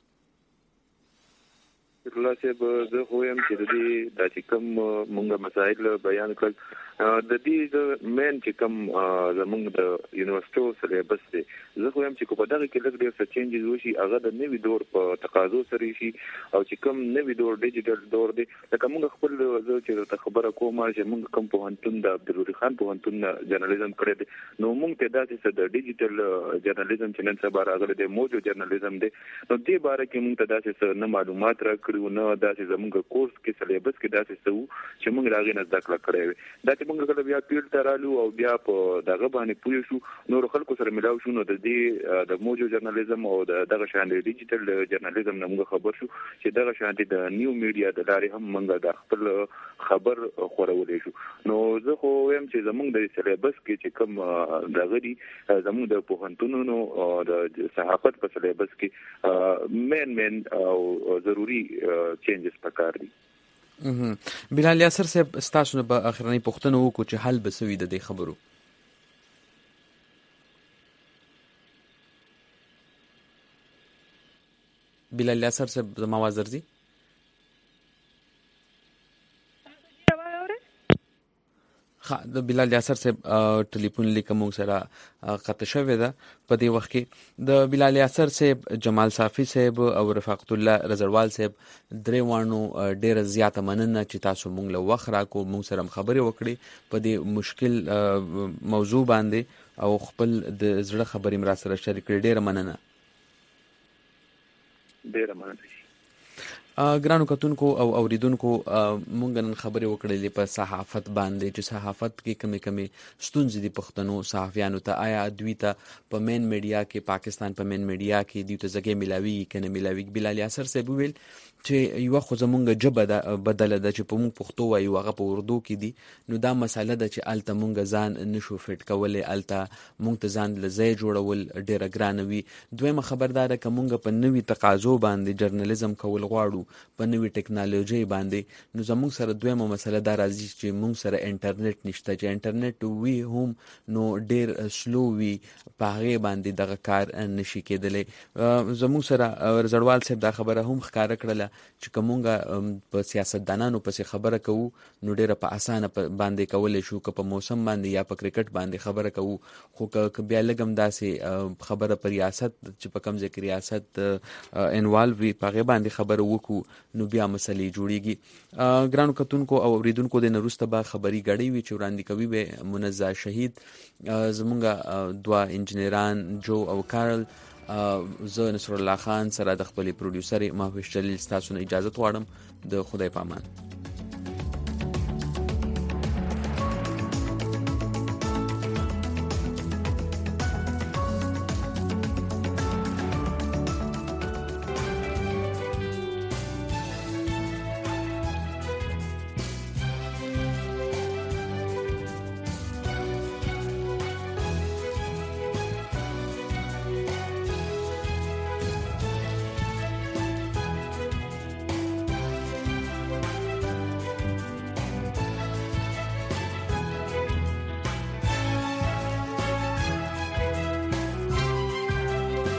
الله صاحب زه خو يم چې د دې د چې کوم مونږه مسایل بیان کړل د دې د مین چې کوم زمونږ د یونیورسيټو سلیبس دی زه خو يم چې په دغه کې لږ ډېر څه چینجز وشي هغه د نوي دور په تقاضو سره شي او چې کوم نوي دور ډیجیټل دور دی لکه موږ خپل زه چې خبره کوم چې موږ کوم پوهنتون د عبدالرحیم خان پوهنتون جرنالیزم کړی دی نو موږ ته داسې د ډیجیټل جرنالیزم چې نن سبا راغلی دی موجو جرنالیزم دی نو دې باره کې موږ ته داسې نه معلومات راکړو نه داسې زموږ کورس کې سلیبس کې داسې څه چې موږ راغی نه زده کړه کړې وي دا چې موږ کله بیا پیل ته رالو او بیا په دغه باندې پوه شو نور خلکو سره ملاو شو نو د دې د موجو جرنالیزم او دغه شان د ډیجیټل جرنالیزم نه موږ خبر شو چې دغه شان د نیو میډیا د لارې هم موږ د خپل خبر خورولې شو نو زه خو وایم چې زموږ د سلیبس کې چې کوم دغه دي زموږ د پوهنتونونو د صحافت په سلیبس کې مین مین او ضروری چینجز پکار دي بلال یاسر صاحب ستاسو نه به اخرنۍ پوښتنه وکړو چې حل به سوي د دې خبرو بلال یاسر صاحب زما आवाज درځي خا د بلال یاسر صاحب ټلیفون لیکه مونږ سره قطع شوې ده په دې وخت کې د بلال یاسر صاحب جمال صافي صاحب او رفاقت الله رضوان صاحب درې وانو ډېر زیاته مننه چې تاسو مونږ له وخت راکو مونږ سره خبرې وکړي په دې مشکل موضوع باندې او خپل د زړه خبرې مر سره شریک کړې ډېر مننه ډېر مننه ګرانو کتونکو او اوریدونکو مونږ نن خبرې وکړلې په صحافت باندې چې صحافت کې کمی کمی ستونزې دي پښتنو صحافیانو ته آیا دوی ته په مین میډیا کې پاکستان په مین میډیا کې دوی ته ځای ملاوي کنه ملاوي بلال یاسر صاحب ویل چې یو خو زمونږ جبه بدله ده چې په مونږ پښتو وایو هغه په اردو کې دي نو دا مسله ده چې الته مونږ ځان نشو فټ کولای الته مونږ ته ځان لځای جوړول ډیره ګرانه وي دویمه خبردار که مونږ په نوي تقاضو باندې جرنالیزم کول غواړو په نوي ټکنالوژي باندې نو زموږ سره دویمه مسله دا راځي چې مونږ سره انټرنیټ نشته چې انټرنیټ وی هم نو ډیر سلو وي په هغه باندې دغه کار نشي کېدلی زموږ سره رضوان صاحب دا خبره هم ښکاره کړله چې کومه په سیاستدانانو پسې خبره کوو نو ډیره په اسانه باندې کولای شو که په موسم باندې یا په کرکټ باندې خبره کوو خو که بیا لګم داسې خبره پر ریاست چې په کوم ځای کې ریاست انوالو وي په هغه باندې خبره وکړو نو بیا مسلې جوړیږي ګرانو کتونکو او اوریدونکو د نورسته به خبري غړي وي چې وړاندې کوي به منزه شهید زمونږ دوا انجنیران جو او کارل زه نصر الله خان سره د خپل پروډوسر مهوش جلیل تاسو نه اجازه غواړم د خدای پامان